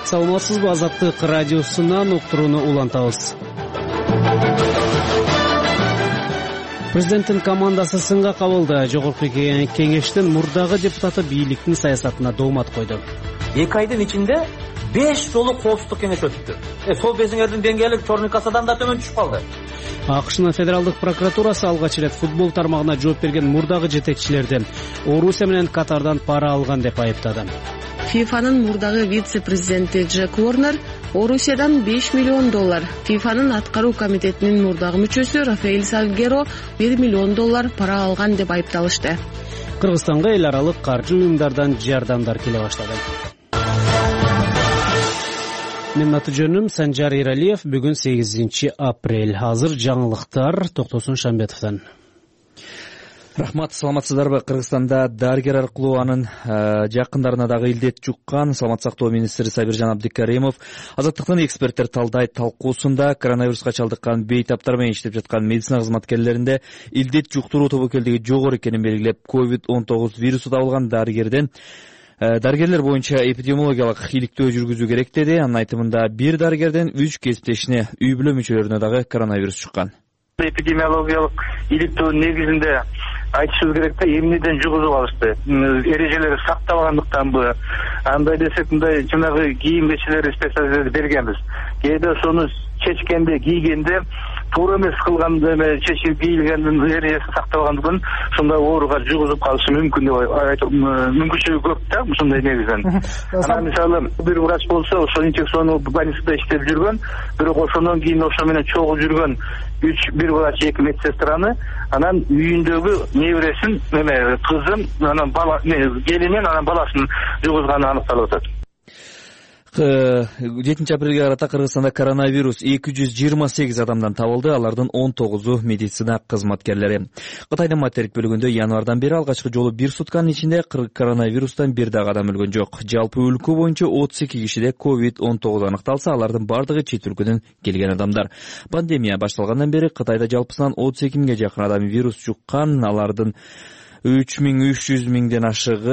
саламатсызбы? Азаттык радиосунан уктурууну улантабыз. Президенттин командасы сынга кабылды. Жогорку кеңештин мурдагы депутаты бийликтин саясатына доомат койду. 2 айдын ичинде 5 жолу коопсуздук кеңеш өттү. Сол безиңердин деңгээли чорный кассадан да төмөн түшүп калды. АКШнын федералдык прокуратурасы алгач ирет футбол тармагына жооп берген мурдагы жетекчилерди Орусия менен Катардан пара алган деп айыптады. ФИФАнын мурдагы вице-президенти Джек Уорнер Орусиядан $5 миллион, ФИФАнын аткаруу комитетинин мурдагы мүчөсү Рафаэль Сальгеро $1 миллион пара алган деп айыпталышты. Кыргызстанга эл аралык каржы уюмдардан жардамдар келе баштады. Менин аты жөнүм Санжар Иралиев. Бүгүн 8 апрель. Азыр жаңылыктар Токтосун Шамбетовдон. Рахмат, саламатсыздарбы? Кыргызстанда дарыгер аркылуу анын жакындарына дагы илдет жуккан саламат сактоо министри Сабиржан Абдикаримов Азаттыктын эксперттер талдайт талкуусунда коронавируска чалдыккан бейтаптар менен иштеп жаткан медицина кызматкерлеринде илдет жуктуруу тобокелдиги жогору экенин белгилеп, COVID-19 вирусу табылган дарыгерлер боюнча эпидемиологиялык иликтөө жүргүзүү керек деди. Анын айтымында бир дарыгерден 3 кесиптешине үй бүлө мүчөлөрүнө дагы коронавирус чыккан. Эпидемиологиялык иликтөөнүн негизинде айтышыбыз керек да, эмнеден жугузуп алышты, эрежелери сакталгандыктанбы, андай десек мындай жанагы кийим кечелери специалистерди бергенбиз. Кээде ошону чечкенде, кийгенде туура эмес кылганда чечип кийилгендин эрежеси сакталгандыктан ушундай ооруга жугузуп калышы мүмкүн деп айтып, мүмкүнчүлүгү көп да ушундай негизден. Анан мисалы бир врач болсо, ошол инфекциондуу больницада иштеп жүргөн, бирок ошондон кийин ошо менен чогуу жүргөн бир врач, 2 медсестраны, анан үйүндөгү небересин, кызын, анан бала, келинин, анан баласын жугузганы аныкталып атат. 7 апрелге карата Кыргызстанда коронавирус 228 адамдан табылды, алардын 19-у медицина кызматкерлери. Кытайдын материк бөлүгүндө январдан бери алгачкы жолу бир сутканын ичинде коронавирустан бир дагы адам өлгөн жок. Жалпы өлкө боюнча 32 кишиде COVID-19 аныкталса, алардын бардыгы чет өлкөдөн келген адамдар. Пандемия башталгандан бери Кытайда жалпысынан 32 миңге жакын адам вирус жуккан, алардын 3 миңден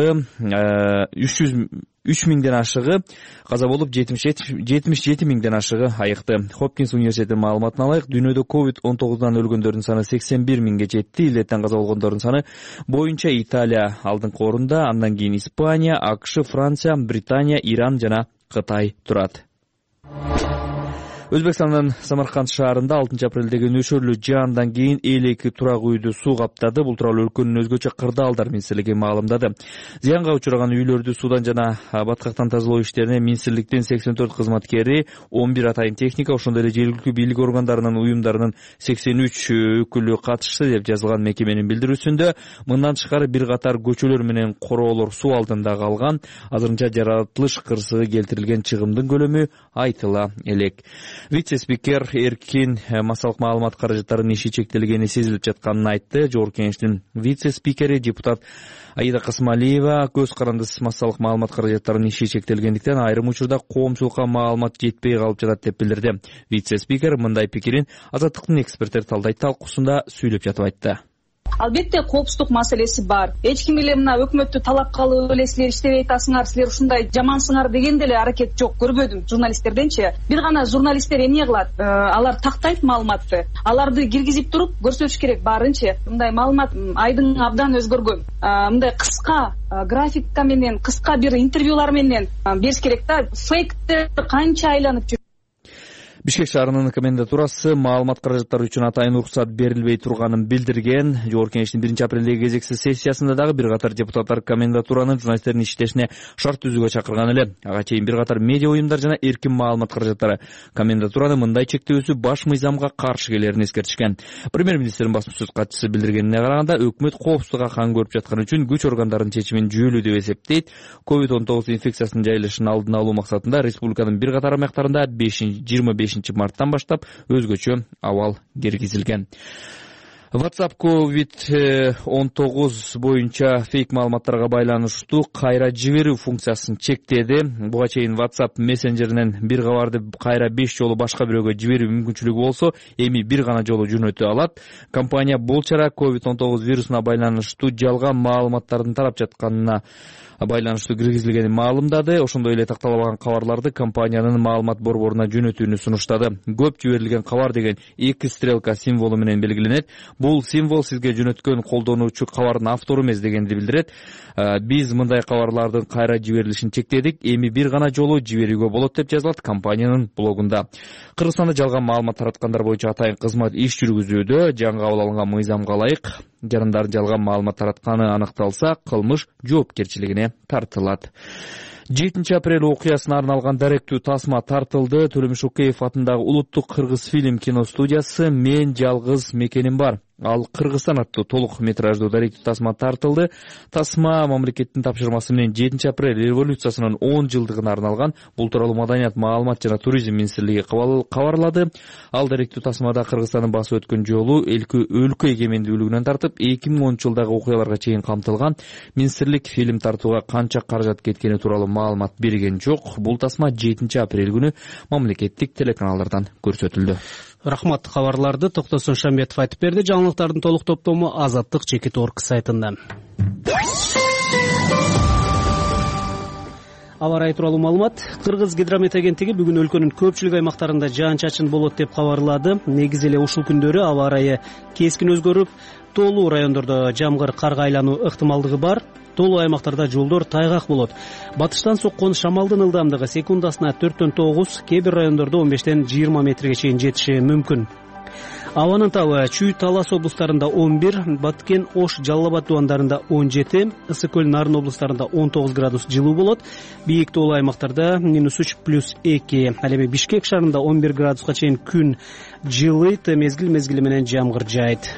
ашыгы каза болуп, 77 миңден ашыгы айыкты. Хопкинс университетинин маалыматына ылайык, дүйнөдө COVID-19дан өлгөндөрдүн саны 81 миңге жетти. Илеттен каза болгондордун саны боюнча Италия алдыңкы орунда, андан кийин Испания, АКШ, Франция, Британия, Иран жана Кытай турат. Өзбекстандын Самарканд шаарында 6 апрелдеги нөшөрлүү жаандан кийин 52 турак үйдү суу каптады. Бул тууралуу өлкөнүн өзгөчө кырдаалдар министрлиги маалымдады. Зыянга учураган үйлөрдү суудан жана баткактан тазалоо иштерине министрликтин 84 кызматкери, 11 атайын техника, ошондой эле жергиликтүү бийлик органдарынын уюмдарынын 83 өкүлү катышты деп жазылган мекеменин билдирүүсүндө. Мындан тышкары бир катар көчөлөр менен короолор суу алдында калган. Азырынча жаратылыш кырсыгы келтирилген чыгымдын көлөмү айтыла элек. Вице-спикер Эркин массалык маалымат каражаттарынын иши чектелгени сезилип жатканын айтты. Жогорку кеңештин вице-спикери депутат Аида Касмалиева көз карандысыз массалык маалымат каражаттарынын иши чектелгендиктен айрым учурда коомчулукка маалымат жетпей калып жатат деп билдирди. Вице-спикер мындай пикирин Азаттыктын эксперттер талдайт талкуусунда сүйлөп жатып айтты. Албетте коопсуздук маселеси бар. Эч ким эле мына өкмөттү талап кылып эле силер иштебей атасыңар, силер ушундай жамансыңар деген деле аракет жок, көрбөдүм журналисттерденчи. Бир гана журналисттер эмне кылат? Алар тактайт маалыматты. Аларды киргизип туруп көрсөтүш керек баарынчы. Мындай маалымат айдың абдан өзгөргөн. Мындай кыска графика менен, кыска бир интервьюлар менен бериш керек да. Фейктер канча айланып жүр. Бишкек шаарынын комендатурасы маалымат каражаттары үчүн атайын уруксат берилбей турганын билдирген. Жогорку кеңештин 1 апрелдеги кезексиз сессиясында дагы бир катар депутаттар комендатуранын журналисттердин иштешине шарт түзүүгө чакырган эле. Ага чейин бир катар медиа уюмдар жана эркин маалымат каражаттары комендатураны мындай чектөөсү баш мыйзамга каршы келерин эскертишкен. Премьер-министрдин басма сөз катчысы билдиргенине караганда, өкмөт коопсуздукка кан көрүп жаткан үчүн күч органдарынын чечимин жүйөлүү деп эсептейт. COVID-19 инфекциясынын жайылышын алдын алуу максатында республиканын бир катар аймактарында 25 марттан баштап өзгөчө абал киргизилген. WhatsApp COVID-19 боюнча фейк маалыматтарга байланыштуу кайра жиберүү функциясын чектеди. Буга чейин WhatsApp мессенджеринен бир кабарды кайра 5 жолу башка бирөөгө жиберүү мүмкүнчүлүгү болсо, эми бир гана жолу жөнөтө алат. Компания бул чара COVID-19 вирусуна байланыштуу жалган маалыматтардын тарап жатканына байланыштуу киргизилгенин маалымдады. Ошондой эле такталбаган кабарларды компаниянын маалымат борборуна жөнөтүүнү сунуштады. Көп жиберилген кабар деген 2 стрелка символу менен белгиленет. Бул символ сизге жөнөткөн колдонуучу кабардын автору эмес дегенди билдирет. Биз мындай кабарлардын кайра жиберилишин чектедик. Эми бир гана жолу жиберүүгө болот деп жазылат компаниянын блогунда. Кыргызстанда жалган маалымат тараткандар боюнча атайын кызмат иш жүргүзүүдө. Жаңы кабыл алынган мыйзамга ылайык жарандардын жалган маалымат таратканы аныкталса, кылмыш жоопкерчилигине тартылат. 7 апрель окуясына арналган даректүү тасма тартылды. Төлөмүш Океев атындагы Улуттук кыргыз фильм киностудиясы «Мен жалгыз мекеним бар. Ал Кыргызстан» аттуу толук метраждуу даректүү тасма тартылды. Тасма мамлекеттин тапшырмасы менен 7 апрель революциясынын 10 жылдыгына арналган. Бул тууралуу Маданият, маалымат жана туризм министрлиги кабарлады. Ал даректүү тасмада Кыргызстандын басып өткөн жолу өлкө эгемендүүлүгүнөн тартып 2010 жылдагы окуяларга чейин камтылган. Министрлик фильм тартууга канча каражат кеткени тууралуу маалымат берген жок. Бул тасма 7 апрель күнү мамлекеттик телеканалдардан көрсөтүлдү. Рахмат, кабарларды Токтосун Шамбетов айтып берди. Жаңылыктардын толук топтому Азаттык.org сайтында. Аба ырайы тууралуу маалымат. Кыргыз гидромет агенттиги бүгүн өлкөнүн көпчүлүк аймактарында жаан-чачын болот деп кабарлады. Негизи эле ушул күндөрү аба ырайы кескин өзгөрүп, тоолуу райондордо жамгыр карга айлануу ыктымалдыгы бар. Тоолуу аймактарда жолдор тайгак болот. Батыштан соккон шамалдын ылдамдыгы секундасына 4-төн 9, кээ бир райондордо 15-тен 20 метрге чейин жетиши мүмкүн. Абанын табы Чүй, Талас облустарында 11, Баткен, Ош, Жалал Абад дубандарында 17, Ысык көл, Нарын облустарында 19 градус жылуу болот. Бийик тоолуу аймактарда -3+2, ал эми Бишкек шаарында 11 градуска чейин күн жылыйт, мезгил менен жамгыр жаайт.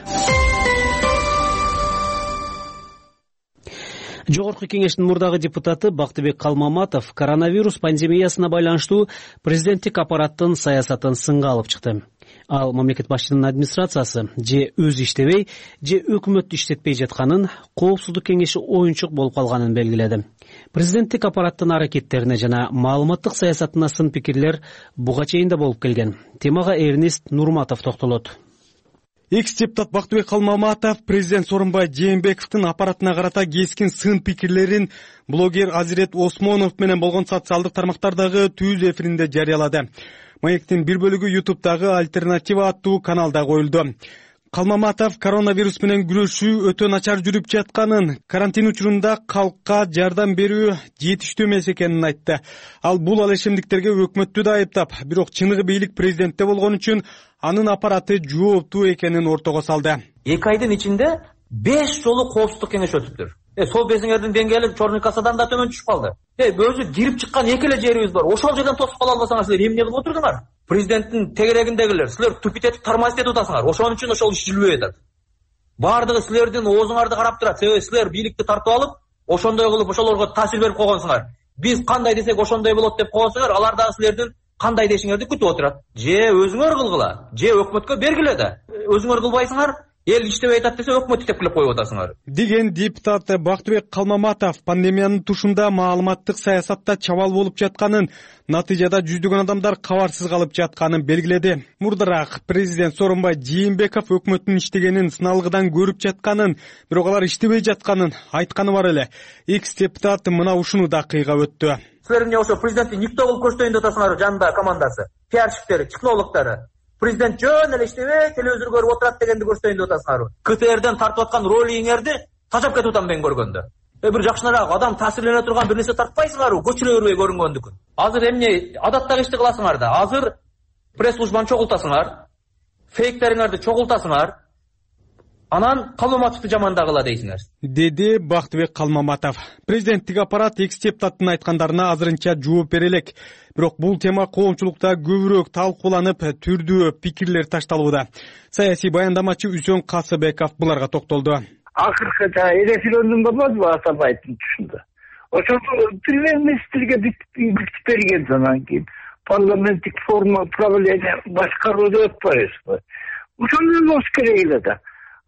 Жогорку кеңештин мурдагы депутаты Бактыбек Калмаматов коронавирус пандемиясына байланыштуу президенттик аппараттын саясатын сынга алып чыкты. Ал мамлекет башчынын администрациясы же өзү иштебей, же өкмөттү иштетпей жатканын, коопсуздук кеңеши оюнчук болуп калганын белгиледи. Президенттик аппараттын аракеттерине жана маалыматтык саясатына сын пикирлер буга чейин да болуп келген. Темага Эрнест Нурматов токтолот. Экс-депутат Бактыбек Калмаматов президент Сооронбай Жээнбековдун аппаратына карата кескин сын пикирлерин блогер Азирет Осмонов менен болгон социалдык тармактардагы түз эфиринде жарыялады. Маектин бир бөлүгү YouTube'дагы Альтернатива аттуу каналда коюлду. Калмаматов коронавирус менен күрөшүү өтө начар жүрүп жатканын, карантин учурунда калкка жардам берүү жетиштүү эмес экенин айтты. Ал бул алешемдиктерге өкмөттү да айыптап, бирок чыныгы бийлик президентте болгон үчүн анын аппараты жооптуу экенин ортого салды. 2 айдын ичинде 5 жолу коопсуздук кеңеши өтүптүр. Сол безиңердин деңгээли Чорный кассадан да төмөн түшүп калды. Өзү кирип чыккан эки эле жерибиз бар. Ошол жерден тосуп кала албасаңар силер эмне кылып отурдуңар? Президенттин тегерегиндегилер силер түпүтетип тармазит этип атасыңар. Ошон үчүн ошол иш жүрбөй атат. Бардыгы силердин оозуңарды карап турат. Себеби силер бийликти тартып алып, ошондой кылып ошолорго таасир берип койгонсуңар. Биз кандай десек ошондой болот деп койгонсуңар, алар дагы силердин кандай дешиңерди күтүп отурат. Же өзүңөр кылгыла, же өкмөткө бергиле да. Өзүңөр кылбайсыңар, эл иштебей атат десе өкмөт иштеп коюп атасыңар. Деген депутат Бактыбек Калмаматов пандемиянын тушунда маалыматтык саясатта чабал болуп жатканын, натыйжада жүздөгөн адамдар кабарсыз калып жатканын белгиледи. Мурдараак президент Сооронбай Жээнбеков өкмөттүн иштегенин сыналгыдан көрүп жатканын, бирок алар иштебей жатканын айтканы бар эле. Экс-депутат мына ушуну да кыйга өттү. Силер эмне ошо президентти никто кылып көрсөтөйүн деп атасыңар, жанында командасы, пиарщиктери, технологдору. Президент жөн эле иштебей, телевизор көрүп отурат дегенди көрсөтөйүн деп атасыңар. КТРден тартып аткан ролиңерди тажап кетип атам мен көргөндө. Бир жакшыраак адам таасирлене турган бир нерсе тартпайсыңарбы, көчүрө бербей көрүнгөндүкүн. Азыр эмне адаттагы ишти кыласыңар да. Азыр пресс-службаны чогултасыңар, фейктериңерди чогултасыңар, анан Калмаматовду жамандагыла дейсиңер. Деди Бактыбек Калмаматов. Президенттик аппарат экс-депутаттын айткандарына азырынча жооп бере элек. Бирок бул тема коомчулукта көбүрөөк талкууланып, түрдүү пикирлер ташталууда. Саясий баяндамачы Үсөн Касыбеков буларга токтолду. Акыркы референдум болбодубу Атабаевдин түшүндө. Ошондо премьер-министрге бүтүп берген анан кийин парламенттик форма управления башкарууду өтпөйсүзбү. Ошондой болуш керек эле да.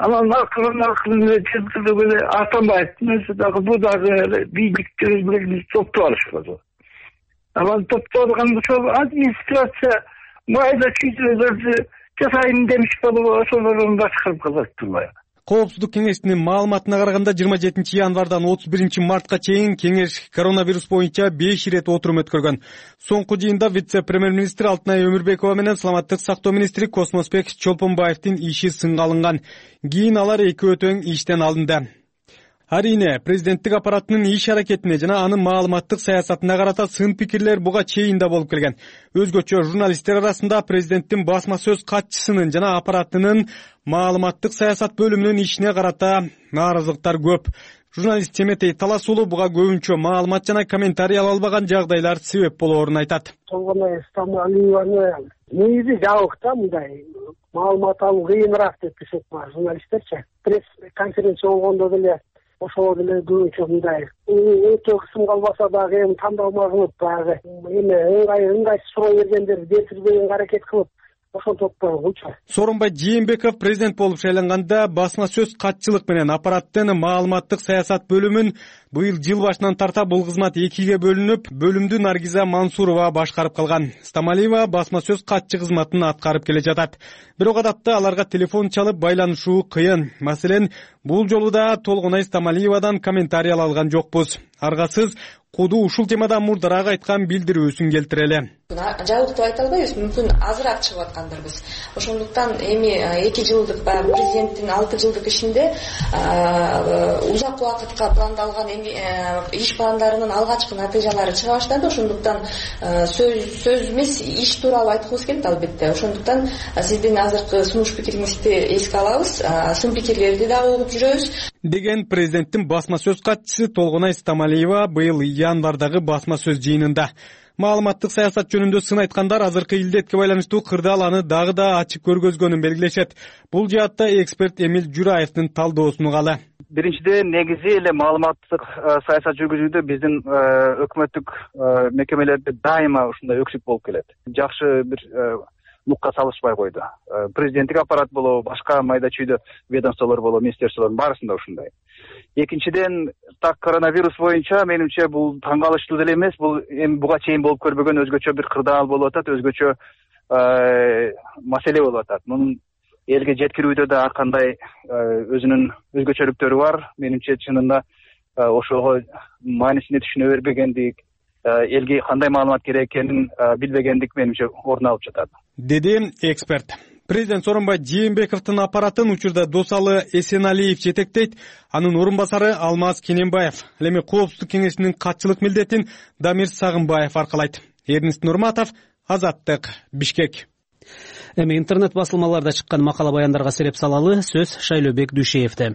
Анан акырын чыгып эле Атамбаевдин өзү дагы бу дагы бийликтер менен топтоп алышпады. Анан топтоп алганда ошол администрация майда чүйдөлөрдү жасайын демиш болуп ошолордун башкарып калат турбайбы. Коопсуздук кеңешинин маалыматына караганда 27 январдан 31 мартка чейин кеңеш коронавирус боюнча 5 ирет отурум өткөргөн. Соңку жыйында вице-премьер-министр Алтынай Өмүрбекова менен саламаттык сактоо министри Космосбек Чолпонбаевдин иши сынга алынган. Кийин алар экөө тең иштен алынды. Арине, президенттик аппараттын иш аракетине жана анын маалыматтык саясатына карата сын пикирлер буга чейин да болуп келген. Өзгөчө журналисттер арасында президенттин басма сөз катчысынын жана аппаратынын маалыматтык саясат бөлүмүнүн ишине карата нааразылыктар көп. Журналист Семетей Таласуулу буга көбүнчө маалымат жана комментарий ала албаган жагдайлар себеп болоорун айтат. Толгонай Стамалиеваны негизи жабык да, мындай маалымат алуу кыйыныраак деп эсептейм журналисттерчи. Пресс-конференция болгондо деле ошол деле көбүнчө мындай өтө кысымга албаса дагы эми тандалма кылып баягы ыңгайсыз суроо бергендерди беркирбегенге аракет кылып ошентип койгучу. Сооронбай Жээнбеков президент болуп шайланганда басма сөз катчылык менен аппараттын маалыматтык саясат бөлүмүн быйыл жыл башынан тарта бул кызмат экиге бөлүнүп, бөлүмдү Наргиза Мансурова башкарып калган. Стамалиева басма сөз катчы кызматын аткарып келе жатат. Бирок адатта аларга телефон чалып байланышуу кыйын. Маселен, бул жолу да Толгонай Стамалиевадан комментарий ала алган жокпуз. Аргасыз Куду ушул темада мурдараак айткан билдирүүсүн келтирели. Жабык деп айта албайбыз, мүмкүн азыраак чыгып аткандырбыз. Ошондуктан эми 2 жылдык президенттин 6 жылдык ишинде узак убакытка пландалган иш пландарынын алгачкы натыйжалары чыга баштады. Ошондуктан сөз эмес, иш тууралуу айткыбыз келет албетте. Ошондуктан сиздин азыркы сунуш пикириңизди эске алабыз, сын пикирлерди дагы угуп жүрөбүз. Деген президенттин басма сөз катчысы Толгонай Стамалиева быйыл январдагы басма сөз жыйынында. Маалыматтык саясат жөнүндө сын айткандар азыркы илдетке байланыштуу кырдаал аны дагы да ачык көргөзгөнүн белгилешет. Бул жаатта эксперт Эмил Жураевдин талдоосун угалы. Биринчиден негизи эле маалыматтык саясат жүргүзүүдө биздин өкмөттүк мекемелерде дайыма ушундай өксүк болуп келет. Жакшы бир нукка салышпай койду. Президенттик аппарат болобу, башка майда чүйдө ведомстволор болобу, министрликтер баарысында ушундай. Экинчиден, так коронавирус боюнча менимче бул таң калыштуу деле эмес, бул эми буга чейин болуп көрбөгөн өзгөчө бир кырдаал болуп атат, өзгөчө маселе болуп атат. Мунун элге жеткирүүдө да ар кандай өзүнүн өзгөчөлүктөрү бар. Менимче чынында ошого маанисине түшүнө бербегендик, элге кандай маалымат керек экенин билбегендик менимче орун алып жатат, деди эксперт. Президент Сооронбай Жээнбековдун аппаратын учурда Досалы Эсеналиев жетектейт, анын орун басары Алмаз Кененбаев. Эми Коопсуздук кеңешинин катчылык милдетин Дамир Сагынбаев аркалайт. Эрнест Нурматов, Азаттык, Бишкек. Эми интернет басылмаларда чыккан макала баяндарга сереп салалы сөз Шайлообек Дүйшеевде.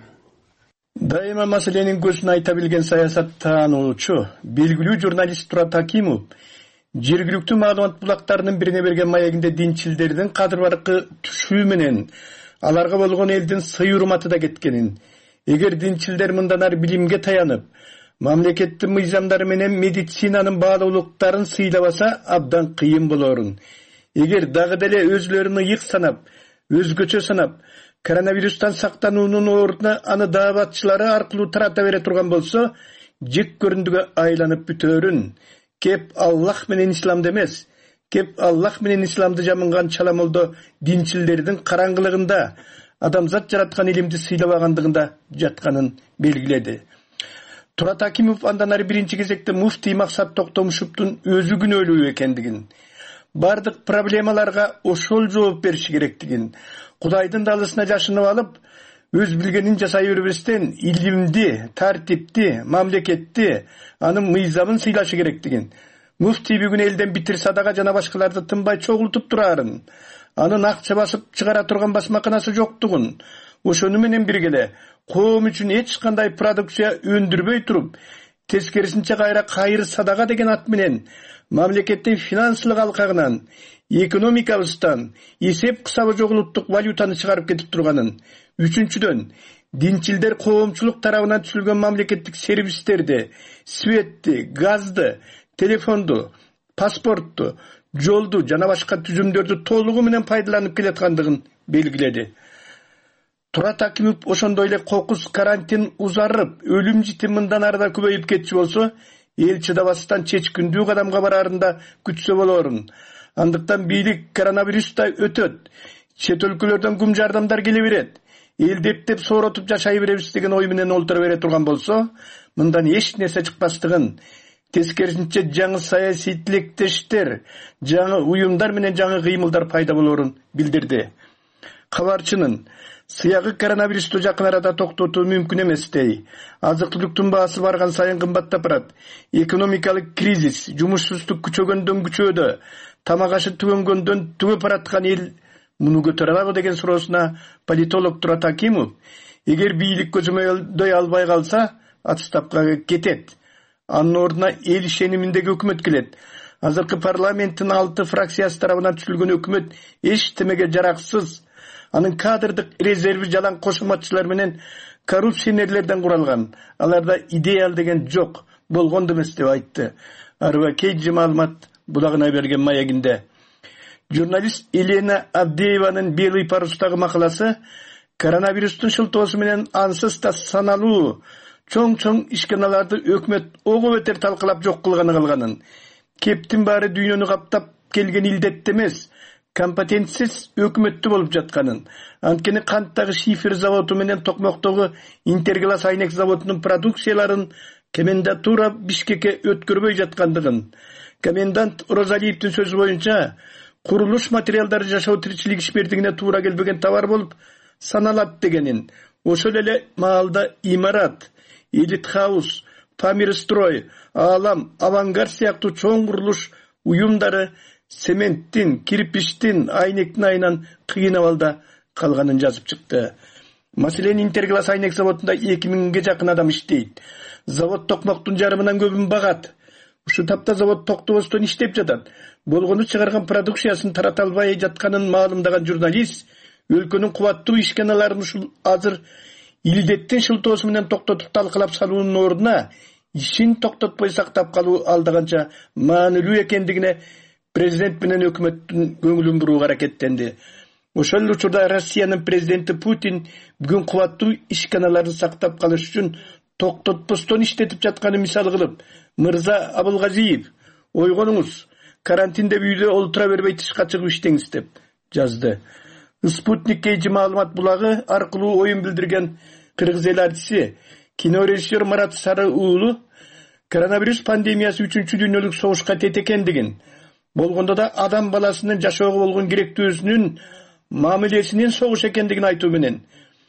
Дайыма маселенин көзүн айта билген саясаттануучу, белгилүү журналист Турат Акимов жергиликтүү маалымат булактарынын бирине берген маегинде динчилдердин кадыр баркы түшүү менен аларга болгон элдин сый урматы да кеткенин, эгер динчилдер мындан ары билимге таянып, мамлекеттин мыйзамдары менен медицинанын баалуулуктарын сыйлабаса абдан кыйын болорун, эгер дагы деле өзлөрүн ыйык санап, өзгөчө санап, коронавирустан сактануунун ордуна аны дааватчылары аркылуу тарата бере турган болсо, жек көрүндүгө айланып бүтөөрүн. Кеп Аллах менен исламды эмес, кеп Аллах менен исламды жамынган чаламолдо динчилдердин караңгылыгында адамзат жараткан илимди сыйлабагандыгында жатканын белгиледи. Турат Акимов андан ары биринчи кезекте муфтий Максат Токтомушевдун өзү күнөөлүү экендигин, бардык проблемаларга ошол жооп бериши керектигин, Кудайдын далысына жашынып алып, өз билгенин жасай бербестен илимди, тартипти, мамлекетти, анын мыйзамын сыйлашы керектигин, муфтий бүгүн элден битир садака жана башкаларды тынбай чогултуп турарын, анын акча басып чыгара турган басмаканасы жоктугун, ошону менен биргеле коом үчүн эч кандай продукция өндүрбөй туруп, тескерисинче кайра кайыр садака деген ат менен мамлекеттин финансылык алкагынан, экономикабыздан эсеп кысабы жок улуттук валютаны чыгарып кетип турганын, үчүнчүдөн динчилдер коомчулук тарабынан түзүлгөн мамлекеттик сервистерди, светти, газды, телефонду, паспортту, жолду жана башка түзүмдөрдү толугу менен пайдаланып келаткандыгын белгиледи. Турат Акимов ошондой эле кокус карантин узарып, өлүм житим мындан арда көбөйүп кетчү болсо, эл чыдабастан чечкиндүү кадамга бараарында күтсө болорун. Андыктан бийлик коронавирустай өтөт, чет өлкөлөрдөн кум жардамдар келе берет, элди эптеп сооротуп жашай беребиз деген ой менен олтура бере турган болсо, мындан эч нерсе чыкпастыгын, тескерисинче жаңы саясий тилектештер, жаңы уюмдар менен жаңы кыймылдар пайда болорун билдирди. Кабарчынын сыягы коронавирусту жакын арада токтотуу мүмкүн эместей. Азык-түлүктүн баасы барган сайын кымбаттап барат. Экономикалык кризис, жумушсуздук күчөгөндөн күчөөдө, тамак ашы түгөнгөндөн түгөп бараткан эл муну көтөрө алабы деген суроосуна политолог Турат Акимов, эгер бийлик көзөмөлдөй албай калса, отставкага кетет. Анын ордуна эл ишениминдеги өкмөт келет. Азыркы парламенттин 6 фракциясы тарабынан түзүлгөн өкмөт эчтемеге жараксыз. Анын кадрдык резерви жалаң кошулмачылар менен коррупционерлерден куралган. Аларда идеал деген жок, болгон эмес деп айтты. Арба Кейджи маалымат булагына берген маегинде. Журналист Елена Абдееванын Белый парустагы макаласы коронавирустун шылтоосу менен ансыз да саналуу чоң ишканаларды өкмөт ого бетер талкалап жок кылганы калганын. Кептин баары дүйнөнү каптап келген илдет эмес, компетентсиз өкмөттү болуп жатканын. Анткени канттагы шифер заводу менен Токмоктогу Интерглас айнек заводунун продукцияларын комендатура Бишкекке өткөрбөй жаткандыгын. Комендант Розалиевдин сөзү боюнча, курулуш материалдары жашоо тиричилик ишмердигине туура келбеген товар болуп саналат дегенин. Ошол эле маалда имарат, Элит хаус, Памирстрой, Алам, Авангард сыяктуу чоң курулуш уюмдары цементтин, кирпичтин, айнектин айынан кыйын абалда калганын жазып чыкты. Маселен Интерглас айнек заводунда 2000ге жакын адам иштейт. Завод токмоктун жарымынан көбүн багат. Ушу тапта завод токтобостон иштеп жатат. Болгону чыгарган продукциясын тарата албай жатканын маалымдаган журналист, өлкөнүн кубаттуу ишканаларын ушул азыр илдеттин шылтоосу менен токтотуп талкалап салуунун ордуна ишин токтотпой сактап калуу алдаганча маанилүү экендигине президент менен өкмөттүн көңүлүн бурууга аракеттенди. Ошол учурда Россиянын президенти Путин бүгүн кубаттуу ишканаларын сактап калыш үчүн токтотпостон иштетип жатканын мисал кылып, Мырза Абылгазиев, ойгонуңуз, карантинде үйдө олтура бербей тышка чыгып иштеңиз деп жазды. Спутник Кейджи маалымат булагы аркылуу оюн билдирген кыргыз эл артиси, кинорежиссер Марат Сары уулу коронавирус пандемиясы 3-чү дүйнөлүк согушка тет экендигин, болгондо да адам баласынын жашоого болгон керектүүсүнүн мамилесинин согуш экендигин айтуу менен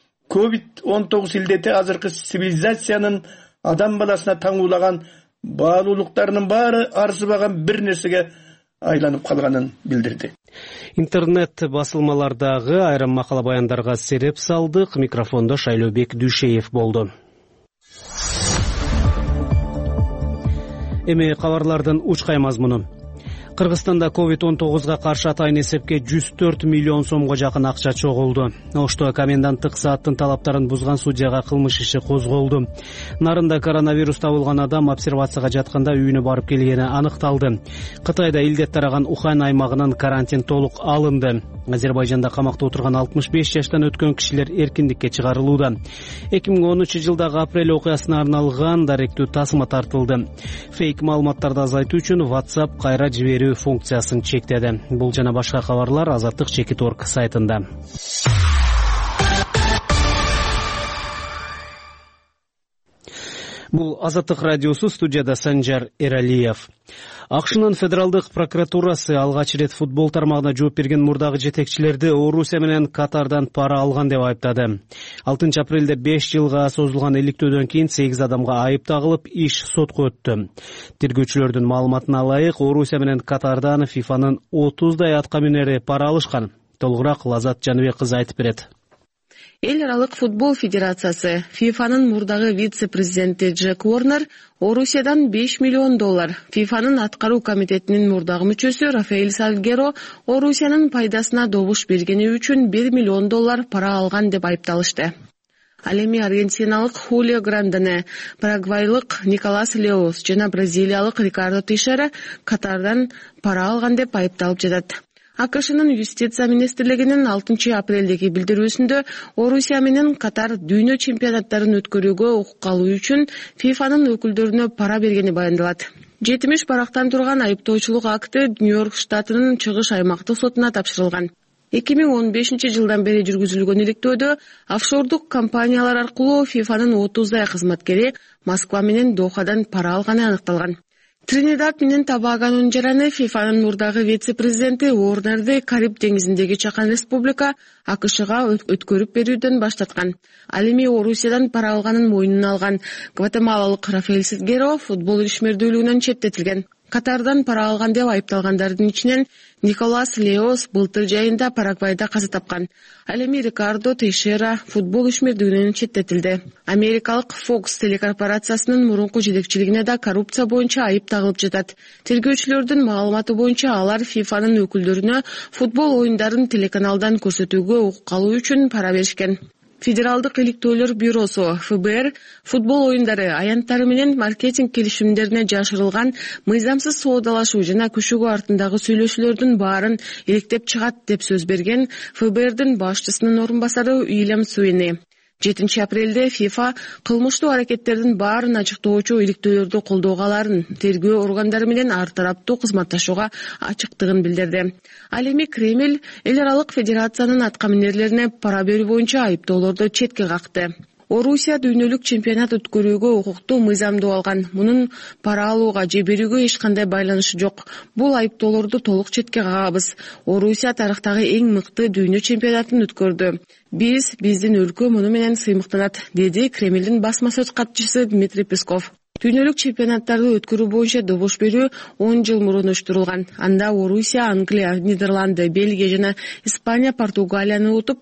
COVID-19 илдети азыркы цивилизациянын адам баласына таңуулаган баалуулуктарынын баары арзыбаган бир нерсеге айланып калганын билдирди. Интернет басылмалардагы айрым макала баяндарга сереп салдык. Микрофондо Шайлообек Дүйшеев болду. Эми кабарлардын учкай мазмуну. Кыргызстанда COVID-19га каршы атайын эсепке 104 миллион сомго жакын акча чогулду. Ошто коменданттык сааттын талаптарын бузган судьяга кылмыш иши козголду. Нарында коронавирус табылган адам обсервацияга жатканда үйүнө барып келгени аныкталды. Кытайда илдет тараган Ухань аймагынын карантин толук алынды. Азербайжанда камакта отурган 65 жаштан өткөн кишилер эркиндикке чыгарылууда. 2013-жылдагы апрель окуясына арналган даректүү тасма тартылды. Фейк маалыматтарды азайтуу үчүн WhatsApp кайра жиберүү функциясын чектеди. Бул жана башка кабарлар Азаттык Чекит.org сайтында. Бул Азаттык радиосу, студияда Санжар Эралиев. АКШнын федералдык прокуратурасы алгач ирет футбол тармагына жооп берген мурдагы жетекчилерди Орусия менен Катардан пара алган деп айыптады. 6 апрелде 5 жылга созулган иликтөөдөн кийин 8 адамга айып тагылып, иш сотко өттү. Тергөөчүлөрдүн маалыматына ылайык, Орусия менен Катардан ФИФАнын 30дай аткаминери пара алышкан. Толугураак Лазат Жаныбек кызы айтып берет. Эл аралык футбол федерациясы ФИФАнын мурдагы вице-президенти Джек Уорнер Орусиядан $5 миллион, ФИФАнын аткаруу комитетинин мурдагы мүчөсү Рафаэль Сальгеро Орусиянын пайдасына добуш бергени үчүн $1 миллион пара алган деп айыпталышты. Ал эми аргентиналык Хулио Грандене, парагвайлык Николас Леос жана бразилиялык Рикардо Тейшера Катардан пара алган деп айыпталып жатат. АКШнын юстиция министрлигинин 6 апрелдеги билдирүүсүндө Орусия менен катар дүйнө чемпионаттарын өткөрүүгө укук алуу үчүн ФИФАнын өкүлдөрүнө пара бергени баяндалат. 70 барактан турган айыптоочулук акты Нью-Йорк штатынын чыгыш аймактык сотуна тапшырылган. 2015 жылдан бери жүргүзүлгөн иликтөөдө офшордук компаниялар аркылуу ФИФАнын 30 кызматкери Москва менен Дохадан пара алганы аныкталган. Тринидад менен Тобаганын жараны ФИФАнын мурдагы вице-президенти Уорнерди Кариб деңизиндеги чакан республика АКШга өткөрүп берүүдөн баштаткан. Ал эми Орусиядан пара алганын мойнуна алган гватемалалык Рафаэль Сальгеро футбол ишмердүүлүгүнөн четтетилген. Катардан пара алган деп айыпталгандардын ичинен Николас Леос былтыр жайында Парагвайда каза тапкан. Ал эми Рикардо Тейшера футбол ишмердүүлүгүнөн четтетилди. Америкалык Fox телекорпорациясынын мурунку жетекчилигине да коррупция боюнча айып тагылып жатат. Тергөөчүлөрдүн маалыматы боюнча алар ФИФАнын өкүлдөрүнө футбол оюндарын телеканалдан көрсөтүүгө укук алуу үчүн пара беришкен. Федералдык иликтөөлөр бюросу ФБР футбол оюндары аянттары менен маркетинг келишимдерине жашырылган мыйзамсыз соодалашуу жана күшөгүү артындагы сүйлөшүүлөрдүн баарын иликтеп чыгат деп сөз берген ФБРдин башчысынын орун басары Уильям Суини. 7 апрелде ФИФА кылмыштуу аракеттердин баарын ачыктоочу иликтөөлөрдү колдоого аларын, тергөө органдары менен ар тараптуу кызматташууга ачыктыгын билдирди. Ал эми Кремль эл аралык федерациянын аткаминерлерине пара берүү боюнча айыптоолорду четке какты. Орусия дүйнөлүк чемпионат өткөрүүгө укуктуу мыйзамдуу алган. Мунун пара алууга же берүүгө эч кандай байланышы жок. Бул айыптоолорду толук четке кагабыз. Орусия тарыхтагы эң мыкты дүйнө чемпионатын өткөрдү. Биздин өлкө муну менен сыймыктанат, деди Кремлдин басма сөз катчысы Дмитрий Песков. Дүйнөлүк чемпионаттарды өткөрүү боюнча добуш берүү 10 жыл мурун уюштурулган. Анда Орусия, Англия, Нидерланды, Бельгия жана Испания Португалияны утуп,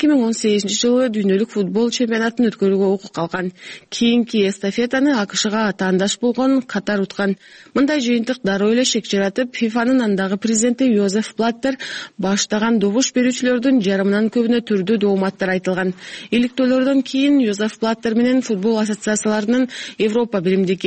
2018 жылы дүйнөлүк футбол чемпионатын өткөрүүгө укук алган. Кийинки эстафетаны АКШга атаандаш болгон Катар уткан. Мындай жыйынтык дароо эле шек жаратып, ФИФАнын андагы президенти Йозеф Блаттер баштаган добуш берүүчүлөрдүн жарымынан көбүнө түрдүү дооматтар айтылган. Иликтөөлөрдөн кийин Йозеф Блаттер менен футбол ассоциацияларынын Европа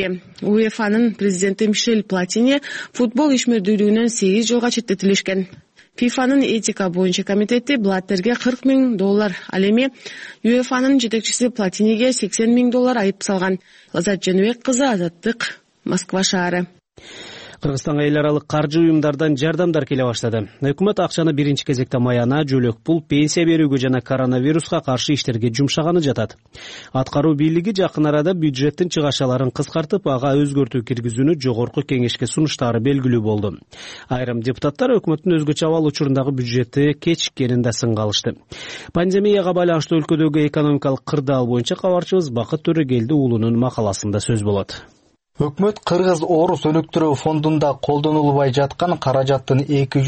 УЕФАнын президенти Мишель Платини футбол ишмердүүлүгүнөн 8 жылга четтетилишкен. ФИФАнын этика боюнча комитети Блаттерге $40,000, ал эми УЕФАнын жетекчиси Платиниге $80,000 айып салган. Азат Женебек кызы, Азаттык, Москва шаары. Кыргызстанга эл аралык каржы уюмдардан жардамдар келе баштады. Өкмөт акчаны биринчи кезекте маяна, жөлөк пул, пенсия берүүгө жана коронавируска каршы иштерге жумшаганы жатат. Аткаруу бийлиги жакын арада бюджеттин чыгашаларын кыскартып, ага өзгөртүү киргизүүнү жогорку кеңешке сунуштары белгилүү болду. Айрым депутаттар өкмөттүн өзгөчө абал учурундагы бюджетти кечиккенин да сынга алышты. Пандемияга байланыштуу өлкөдөгү экономикалык кырдаал боюнча кабарчыбыз Бакыт Төрөгелди уулунун макаласында сөз болот. Өкмөт Кыргыз Орус өнүктүрүү фондунда колдонулбай жаткан каражаттын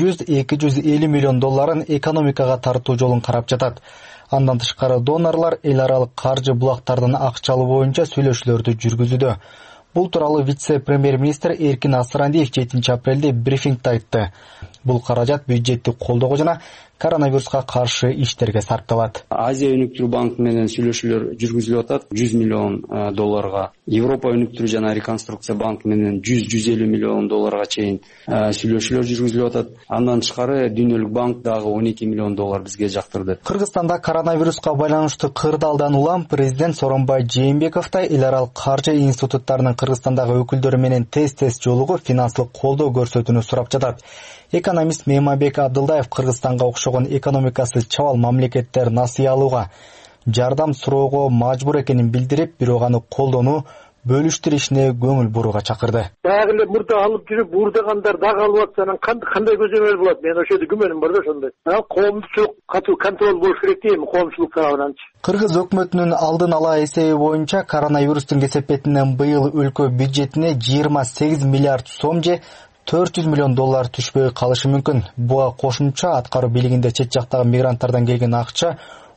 $200-250 миллион экономикага тартуу жолун карап жатат. Андан тышкары донорлар эл аралык каржы булактардын акчалуу боюнча сүйлөшүүлөрдү жүргүзүүдө. Бул тууралуу вице-премьер-министр Эркин Асырандиев 7 апрелде брифингде айтты. Бул каражат бюджетти колдоого жана коронавируска каршы иштерге сарпталат. Азия өнүктүрүү банкы менен сүйлөшүүлөр жүргүзүлүп атат $100 миллион. Европа өнүктүрүү жана реконструкция банкы менен $100-150 миллион чейин сүйлөшүүлөр жүргүзүлүп атат. Андан тышкары дүйнөлүк банк дагы $12 миллион бизге жактырды. Кыргызстанда коронавируска байланыштуу кырдаалдан улам президент Сооронбай Жээнбековдой эл аралык каржы институттарынын Кыргызстандагы өкүлдөрү менен тез жолугуп финансылык колдоо көрсөтүүнү сурап жатат. Экономист Мемабек Абдылдаев Кыргызстанга окшогон экономикасы чабал мамлекеттер насыя алууга жардам суроого мажбур экенин билдирип, бирок аны колдоону бөлүштүр ишине көңүл бурууга чакырды. Дагы эле мурда алып жүрүп уурдагандар дагы алып атса анан кандай көзөмөл болот? Мен ошол жерде күмөнүм бар да ошондой. Коомчулук катуу контроль болуш керек дейм, коомчулук тарабынан. Кыргыз өкмөтүнүн алдын ала эсеби боюнча коронавирустун кесепетинен быйыл өлкө бюджетине 28 миллиард сом же $400 миллион түшпөй калышы мүмкүн. Буга кошумча аткаруу бийлигинде чет жактагы мигранттардан келген акча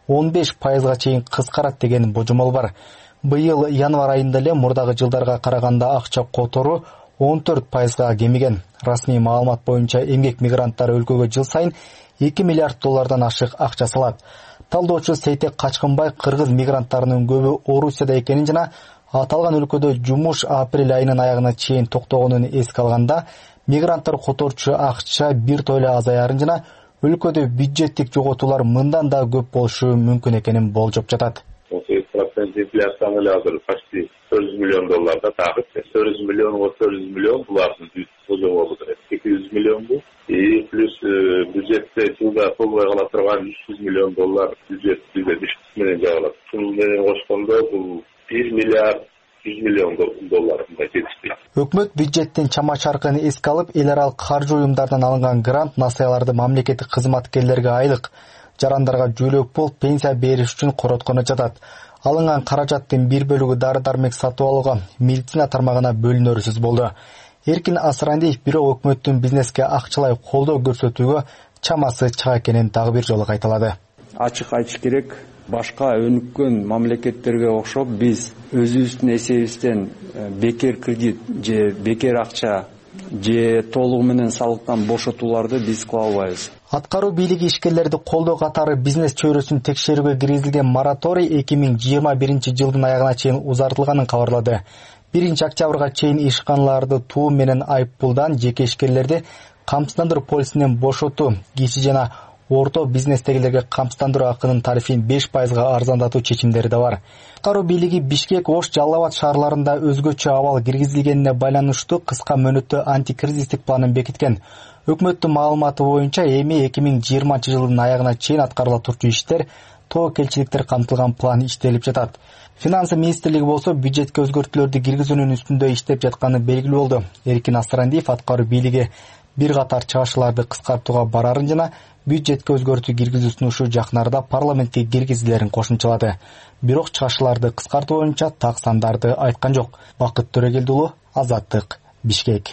15%га чейин кыскарат деген божомол бар. Быйыл январь айында эле мурдагы жылдарга караганда акча котору 14%га кемиген. Расмий маалымат боюнча эмгек мигранттары өлкөгө жыл сайын $2 миллиард ашык акча салат. Талдоочу Сейтек Качкынбай кыргыз мигранттарынын көбү Орусияда экенин жана аталган өлкөдө жумуш апрель айынын аягына чейин токтогонун эске алганда, мигранттар которчу акча бир тойло азаярын жана өлкөдө бюджеттик жоготуулар мындан да көп болушу мүмкүн экенин болжоп жатат. 18% инфляцияны эле азыр почти $400 миллион дагы 400 миллион булардын бюджети болуп атат. 200 миллион бул. И плюс бюджетте жылда толбой кала турган $300 миллион бюджет düşүш менен жабылат. Шуну менен кошкондо бул $1 миллиард $100 миллион жетишти. Өкмөт бюджеттин чама чаркын эске алып, эл аралык каржы уюмдарынан алынган грант насыяларды мамлекеттик кызматкерлерге айлык, жарандарга жөлөк пул, пенсия бериш үчүн коротконо жатат. Алынган каражаттын бир бөлүгү дары-дармек сатып алууга, медицина тармагына бөлүнөрүсүз болду. Эркин Асырандиев бирок өкмөттүн бизнеске акчалай колдоо көрсөтүүгө чамасы чыга экенин дагы бир жолу кайталады. Ачык айтыш керек, башка өнүккөн мамлекеттерге окшоп биз өзүбүздүн эсебибизден бекер кредит же бекер акча же толугу менен салыктан бошотууларды биз кыла албайбыз. Аткаруу бийлиги ишкерлерди колдоо катары бизнес чөйрөсүн текшерүүгө киргизилген мораторий 2021-жылдын аягына чейин узартылганын кабарлады. 1-октябрга чейин ишканаларды туу менен айыппулдан жеке ишкерлерди камсыздандыруу полисинен бошотуу, кичи жана орто бизнестегилерге камсыздандыруу акынын тарифин 5%га арзандатуу чечимдери да бар. Аткаруу бийлиги Бишкек, Ош, Жалал Абад шаарларында өзгөчө абал киргизилгенине байланыштуу кыска мөөнөттө антикризистик планын бекиткен. Өкмөттүн маалыматы боюнча эми 2020-жылдын аягына чейин аткарыла турчу иштер, тобокелчиликтер камтылган план иштелип жатат. Финансы министрлиги болсо бюджетке өзгөртүүлөрдү киргизүүнүн үстүндө иштеп жатканы белгилүү болду. Эркин Асырандиев аткаруу бийлиги бир катар чыгышууларды кыскартууга барарын жана бюджетке өзгөртүү киргизүүсүн ушу жакын арада парламентке киргизилерин кошумчалады. Бирок чыгышууларды кыскартуу боюнча так сандарды айткан жок. Бакыт Төрөгелди уулу, Азаттык, Бишкек.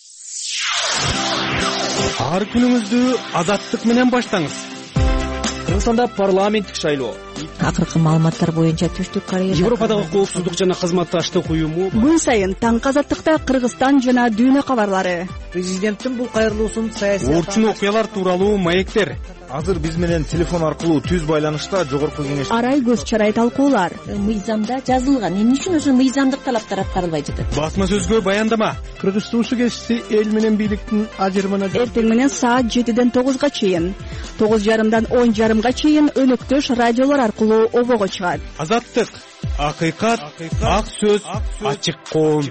Ар күнүңүздү Азаттык менен баштаңыз. Кыргызстанда парламенттик шайлоо. Акыркы маалыматтар боюнча Түштүк Корея Европадагы коопсуздук жана кызматташтык уюму күн сайын таңкы Азаттыкта Кыргызстан жана дүйнө кабарлары. Президенттин бул кайрылуусун саясий орчун окуялар тууралуу маектер. Азыр биз менен телефон аркылуу түз байланышта жогорку кеңеш. Арай көз чарай талкуулар. Мыйзамда жазылган. Эмне үчүн ошо мыйзамдык талаптар аткарылбай жатат? Басма сөзгө баяндама. Кыргыз суу кесиси эл менен бийликтин ажырымына эртең менен саат 7-ден 9-га чейин, 9:30-дан 10:30-га чейин өнөктөш радиолор аркылуу обого чыгат. Азаттык, акыйкат, ак сөз, ачык коом.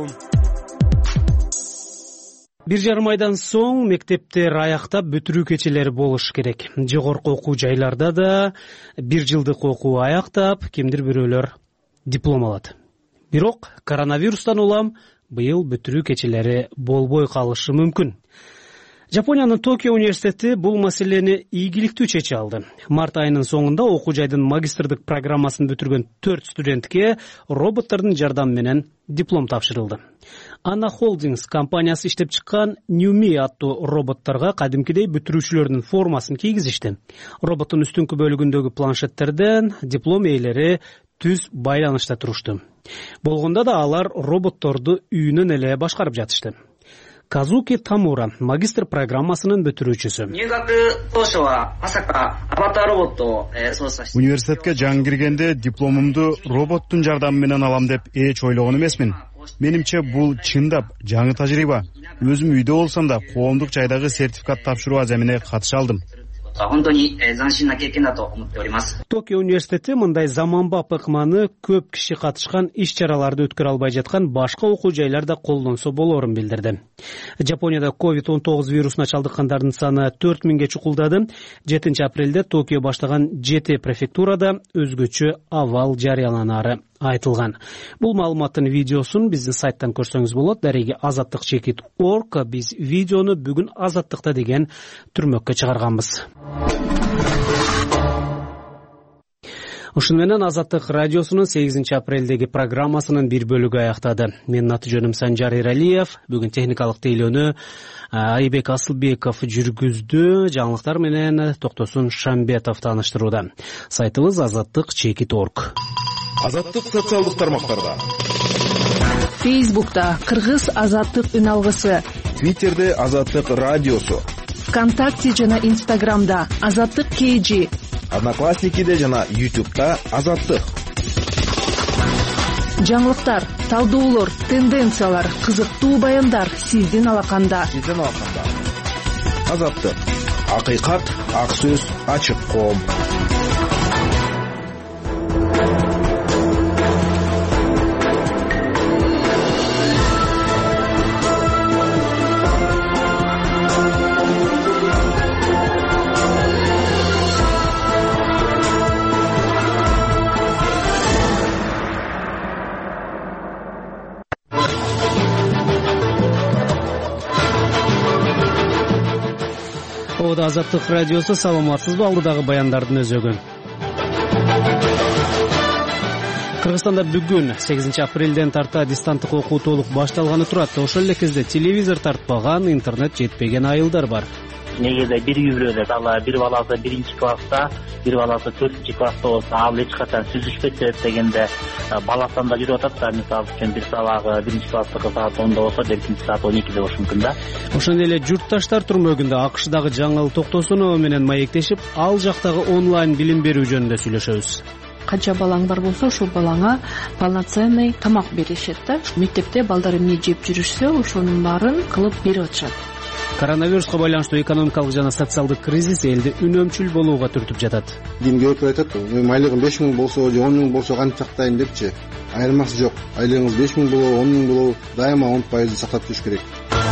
1,5 айдан соң мектептер аяктап бүтүрүү кечелери болуш керек. Жогорку окуу жайларда да 1 жылдык окуу аяктап, кимдир бирөөлөр диплом алат. Бирок коронавирустан улам быйыл бүтүрүү кечелери болбой калышы мүмкүн. Жапониянын Токио университети бул маселени ийгиликтүү чече алды. Март айынын соңунда окуу жайдын магистрдык программасын бүтүргөн 4 студентке роботтордун жардамы менен диплом тапшырылды. Anna Holdings компаниясы иштеп чыккан Newme аттуу роботторго кадимкидей бүтүрүүчүлөрдүн формасын кийгизишти. Роботтун үстүнкү бөлүгүндөгү планшеттерден диплом ээлери түз байланышта турушту. Болгондо да алар роботторду үйүнөн эле башкарып жатышты. Казуки Тамура магистр программасынын бүтүрүүчүсү. Университетке жаңы киргенде дипломумду роботтун жардамы менен алам деп эч ойлогон эмесмин. Менимче бул чындап жаңы тажрыйба. Өзүм үйдө болсом да коомдук жайдагы сертификат тапшыруу аземине катыша алдым. Токио университети мындай заманбап ыкманы көп киши катышкан иш-чараларды өткөрө албай жаткан башка окуу жайларда колдонсо болорун билдирди. Жапонияда COVID-19 вирусуна чалдыккандардын саны 4000ге чукулдады. 7-апрелде Токио баштаган 7 префектурада өзгөчө абал жарыяланары айтылган. Бул маалыматтын видеосун биздин сайттан көрсөңүз болот. Дареги azattik.org. Биз видеону бүгүн Азаттыкта деген түрмөккө чыгарганбыз. Ушун менен Азаттык радиосунун 8-апрелдеги программасынын бир бөлүгү аяктады. Менин аты жөнүм Санжар Иралиев. Бүгүн техникалык тейлөөнү Айбек Асылбеков жүргүздү. Жаңылыктар менен Токтосун Шамбетов тааныштырууда. Сайтыбыз azattik.org. Азаттык социалдык тармактарда. Фейсбукта Кыргыз Азаттык үн алгысы. Твиттерде Азаттык радиосу. ВКонтакте жана Инстаграмда Азаттык KG. Одноклассникиде жана YouTube'да Азаттык. Жаңылыктар, талдоолор, тенденциялар, кызыктуу баяндар сиздин алаканда. Азаттык, акыйкат, ак сөз, ачык коом. Азаттык радиосу, саламатсызбы? Алдыдагы баяндардын өзөгүн. Кыргызстанда бүгүн 8 апрелден тарта дистанттык окуу толук башталганы турат. Ошол эле кезде телевизор тартпаган, интернет жетпеген айылдар бар. Негизи бир үй бүлөдө бир баласы 1-класста, бир баласы 4-класста болсо, ал эч качан сүзүшпөйт дегенде баласынан да жүрүп атат да. Мисалы үчүн бир сабагы 1-класстыкы саат 10:00 болсо, экинчи саат 12:00 болушу мүмкүн да. Ошондой эле журтташтар турмөгүндө AQShdагы Жаңыл Токтосунова менен маектешип, ал жактагы онлайн билим берүү жөнүндө сүйлөшөбүз. Канча балаң бар болсо, ошол балаңа полноценный тамак беришет да. Мектепте балдар эмне жеп жүрүшсө, ошонун баарын кылып берип атышат. Коронавируска байланыштуу экономикалык жана социалдык кризис элди үнөмчүл болууга түртүп жатат. Кимге айтат, майлыгым 5000 болсо же 10 000 болсо кантип сактайм депчи. Айырмасы жок. Айлыгыңыз 5000 болобу, 10 000 болобу, дайыма 10% сактап туруш керек.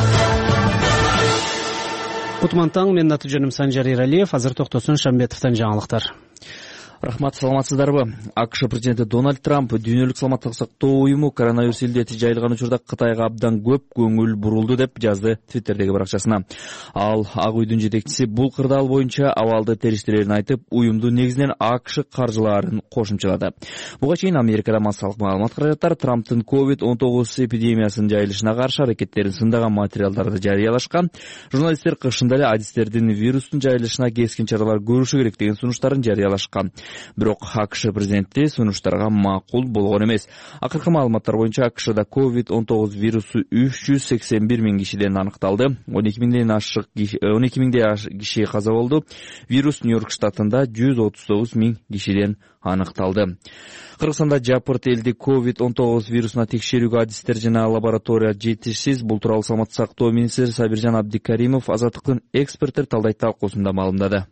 Кутман таң, менин аты жөнүм Санжар Иралиев. Азыр Токтосун Шамбетовдон жаңылыктар. Рахмат, саламатсыздарбы? АКШ президенти Дональд Трамп дүйнөлүк саламаттык сактоо уюму коронавирус илдети жайылган учурда Кытайга абдан көп көңүл бурулду деп жазды Твиттердеги баракчасына. Ал Ак үйдүн жетекчиси бул кырдаал боюнча абалды териштирерин айтып, уюмду негизинен АКШ каржылаарын кошумчалады. Буга чейин Америкада массалык маалымат каражаттар Трамптын COVID-19 эпидемиясынын жайылышына каршы аракеттерин сындаган материалдарды жарыялашкан. Журналисттер кышында эле адистердин вирустун жайылышына кескин чаралар көрүшү керек деген сунуштарын жарыялашкан. Бирок АКШ президенти сунуштарга макул болгон эмес. Акыркы маалыматтар боюнча АКШда COVID-19 вирусу 381 000 кишиден аныкталды. 12 000 киши каза болду. Вирус Нью-Йорк штатында 139 000 кишиден аныкталды. Кыргызстанда жапырт элди COVID-19 вирусуна текшерүүгө адистер жана лаборатория жетишсиз. Бул тууралуу саламаттык сактоо министри Сабиржан Абдикаримов Азаттыктын эксперттер талдайт талкуусунда маалымдады.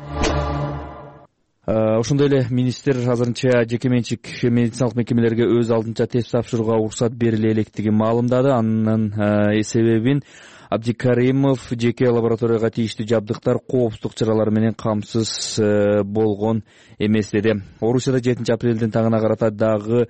Ошондой эле министр азырынча жеке менчик медициналык мекемелерге өз алдынча тест тапшырууга уруксат бериле электигин маалымдады. Анын себебин Абдикаримов жеке лабораторияга тийиштүү жабдыктар коопсуздук чаралары менен камсыз болгон эмес деди. Орусияда 7 апрелдин таңына карата дагы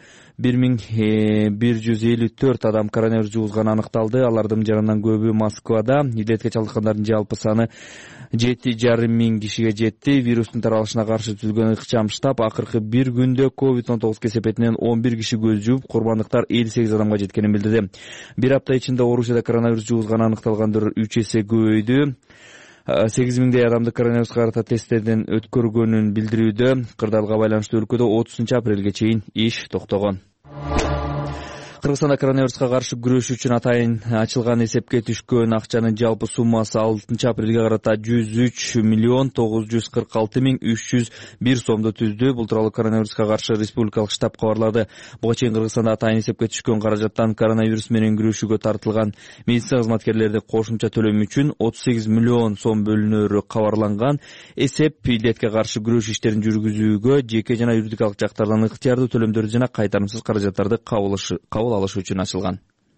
1154 адам коронавирус жугузганы аныкталды. Алардын жарандан көбү Москвада. Илдетке чалдыккандардын жалпы саны 7,5 миң кишиге жетти. Вирустун таралышына каршы түзүлгөн ыкчам штаб акыркы бир күндө COVID-19 кесепетинен 11 киши көз жууп, курбандыктар 58 адамга жеткенин билдирди. Бир апта ичинде Орусияда коронавирус жугузганы аныкталгандар 3 эсе көбөйдү. 8 миңдей адамды коронавируска карата тесттерден өткөргөнүн билдирүүдө. Кырдаалга байланыштуу өлкөдө 30 апрелге чейин иш токтогон. Кыргызстанда коронавируска каршы күрөшүү үчүн атайын ачылган эсепке түшкөн акчанын жалпы суммасы 6 апрелге карата 103 миллион 946 миң 301 сомду түздү. Бул тууралуу коронавируска каршы республикалык штаб кабарлады. Буга чейин Кыргызстанда атайын эсепке түшкөн каражаттан коронавирус менен күрөшүүгө тартылган медицина кызматкерлерди кошумча төлөм үчүн 38 миллион сом бөлүнөрү кабарланган. Эсеп илдетке каршы күрөшүү иштерин жүргүзүүгө жеке жана юридикалык жактардан ыктыярдуу төлөмдөрдү жана кайтарымсыз каражаттарды кабыл алыш үчүн ачылган.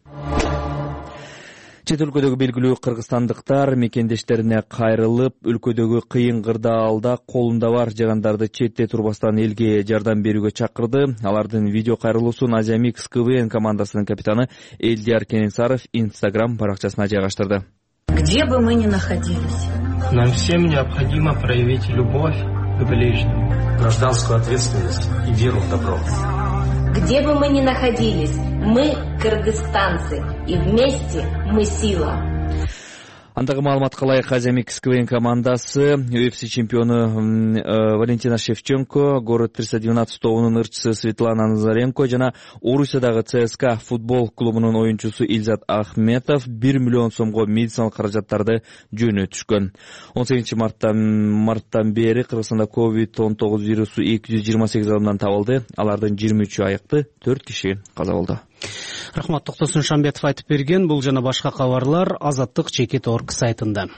Чет өлкөдөгү белгилүү кыргызстандыктар мекендештерине кайрылып, өлкөдөгү кыйын кырдаалда колунда бар жарандарды четте турбастан элге жардам берүүгө чакырды. Алардын видео кайрылуусун Азия Микс КВН командасынын капитаны Элдияр Кененсаров Инстаграм баракчасына жайгаштырды. Где бы мы ни находились, нам всем необходимо проявить любовь к ближнему, гражданскую ответственность и веру в добро. Где бы мы ни находились, мы кыргызстанцы, и вместе мы сила. Андагы маалыматка ылайык Азиамикс КВН командасы UFC чемпиону Валентина Шевченко, город 312 тобунун ырчысы Светлана Назаренко жана Орусиядагы ЦСКА футбол клубунун оюнчусу Илзат Ахметов 1 миллион сомго медициналык каражаттарды жөнөтүшкөн. 18 марттан бери Кыргызстанда COVID-19 вирусу 228 адамдан табылды. Алардын 23 айыкты, 4 киши каза болду. Рахмат, Токтосун Шамбетов айтып берген. Бул жана башка кабарлар Азаттык.org сайтында.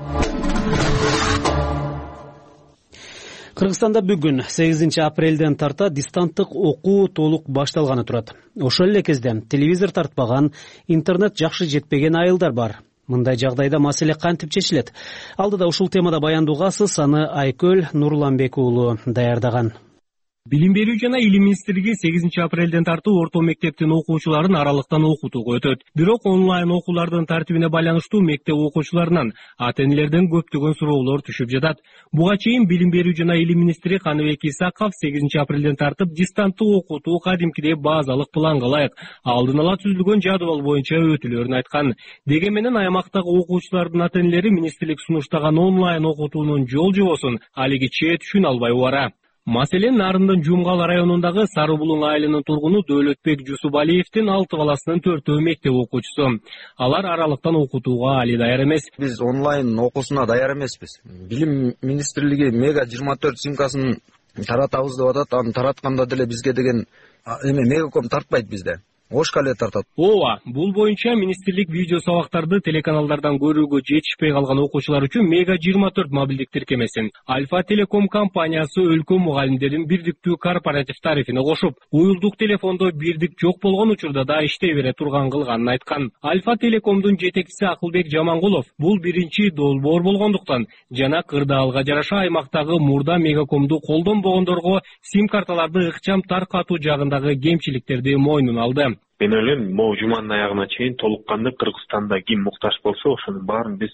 Кыргызстанда бүгүн 8 апрелден тарта дистанттык окуу толук башталганы турат. Ошол эле кезде телевизор тартпаган, интернет жакшы жетпеген айылдар бар. Мындай жагдайда маселе кантип чечилет? Алдыда ушул темада баяндууга Саны Айкөл Нурланбек уулу даярдаган. Билим берүү жана илим министрлиги 8 апрелден тартып орто мектептин окуучуларын аралыктан окутууга өтөт. Бирок онлайн окуулардын тартибине байланыштуу мектеп окуучуларынан ата-энелерден көптөгөн суроолор түшүп жатат. Буга чейин билим берүү жана илим министри Каныбек Исаков 8 апрелден тартып дистанттык окутуу кадимкидей базалык планга ылайык алдын ала түзүлгөн жадыбал боюнча өтүлөрүн айткан. Дегенменен аймактагы окуучулардын ата-энелери министрлик сунуштаган онлайн окутуунун жол жобосун алиги чет түшүнө албай убара. Маселен, Нарындын Жумгал районундагы Сары Булуң айылынын тургуну Дөөлөтбек Жусубалиевдин 6 баласынын 4-өө мектеп окуучусу. Алар аралыктан окутууга али даяр эмес. Биз онлайн окуусуна даяр эмеспиз. Билим министрлиги Мега 24 симкасын таратабыз деп атат. Аны таратканда деле бизге деген Мегаком тартпайт бизде. Ошкале тартат. Ооба, бул боюнча министрлик видео сабактарды телеканалдардан көрүүгө жетишпей калган окуучулар үчүн Мега 24 мобилдик тиркемесин Альфа Телеком компаниясы өлкө мугалимдерин бирдиктүү корпоратив тарифине кошуп, уюлдук телефондо бирдик жок болгон учурда да иштей бере турган кылганын айткан. Альфа Телекомдун жетекчиси Акылбек Жамангулов бул биринчи долбоор болгондуктан жана кырдаалга жараша аймактагы мурда Мегакомду колдонбогондорго сим карталарды ыкчам таркатуу жагындагы кемчиликтерди мойнуна алды. Мен ойлойм, могу жуманын аягына чейин толук кандуу Кыргызстанда ким муктаж болсо, ошонун баарын биз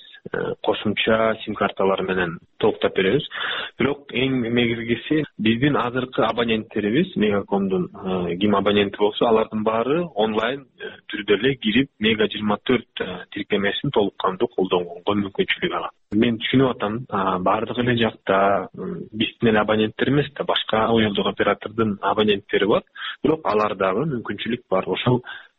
кошумча сим карталар менен толуктап беребиз. Бирок эң негизгиси биздин азыркы абоненттерибиз, Мегакомдун ким абоненти болсо, алардын баары онлайн түрдө эле кирип Мега 24 тиркемесин толук кандуу колдонгонго мүмкүнчүлүк алат. Мен түшүнүп атам, баардык эле жакта биздин эле абоненттер эмес да, башка уюлдук оператордун абоненттери бар. Бирок алардагы мүмкүнчүлүк бар. Ошол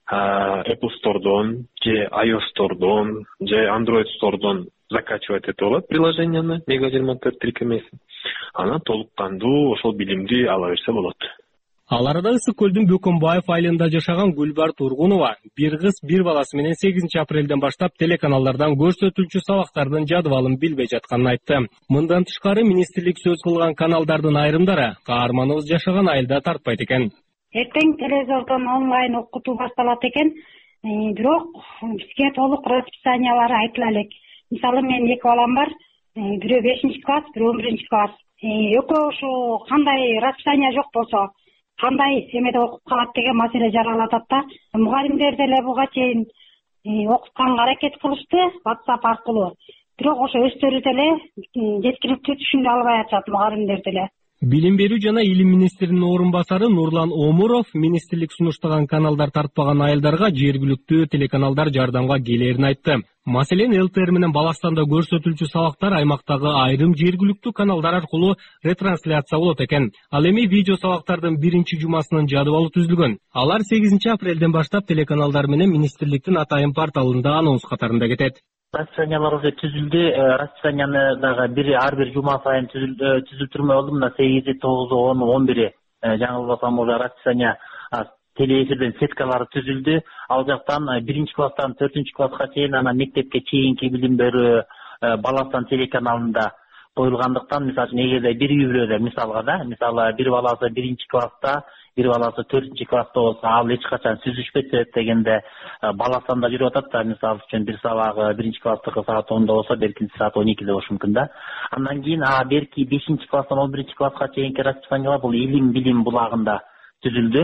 Apple Store'дон, же iOS Store'дон, же Android Store'дон закачивать этип алат приложенияны, Мега 24 тиркемесин. Анан толук кандуу ошол билимди ала берсе болот. Ал арада Ысык көлдүн Бөкөнбаев айылында жашаган Гүлбар Тургунова бир кыз бир баласы менен 8 апрелден баштап телеканалдардан көрсөтүлчү сабактардын жадыбалын билбей жатканын айтты. Мындан тышкары министрлик сөз кылган каналдардын айрымдары каарманыбыз жашаган айылда тартпайт экен. Эртең телевизордон онлайн окутуу башталат экен, бирок бизге толук расписаниялары айтыла элек. Мисалы, мен 2 балам бар, бирөө 5-класс, бирөө 11-класс. Экөө ушу кандай расписание жок болсо, кандай семеде окуп калат деген маселе жаралатат да. Мугалимдер деле буга чейин окутканга аракет кылышты WhatsApp аркылуу. Бирок ошо өздөрү деле жеткиликтүү түшүнө албай атышат, мугалимдер деле. Билим берүү жана илим министринин орун басары Нурлан Омуров министрлик сунуштаган каналдар тартпаган айылдарга жергиликтүү телеканалдар жардамга келерин айтты. Маселен, ЛТР менен Баластанда көрсөтүлчү сабактар аймактагы айрым жергиликтүү каналдар аркылуу ретрансляция болот экен. Ал эми видео сабактардын биринчи жумасынын жадыбалы түзүлгөн. Алар 8 апрелден баштап телеканалдар менен министрликтин атайын порталында анонс катарында кетет. Расписаниялар уже түзүлдү. Расписанияны дагы ар бир жума сайын түзүлтүрмөй болдум. Мына 8, 9, 10, 11 жаңылбасам уже расписания телеэфирден сеткалары түзүлдү. Ал жактан 1-класстан 4-класска чейин анан мектепке чейинки билим берүү Баластан телеканалында коюлгандыктан, мисалы үчүн эгерде бир үй бүлөдө мисалы бир баласы 1-класста, бир баласы 4-класста болсо, ал эч качан сүзүшпөйт дегенде Баластанда жүрүп атат да, мисалы үчүн бир сабагы 1-класстыкы саат 10:00 болсо, беркинчи саат 12:00 болушу мүмкүн да. Андан кийин берки 5-класстан 11-класска чейинки расписаниялар бул илим билим булагында түзүлдү.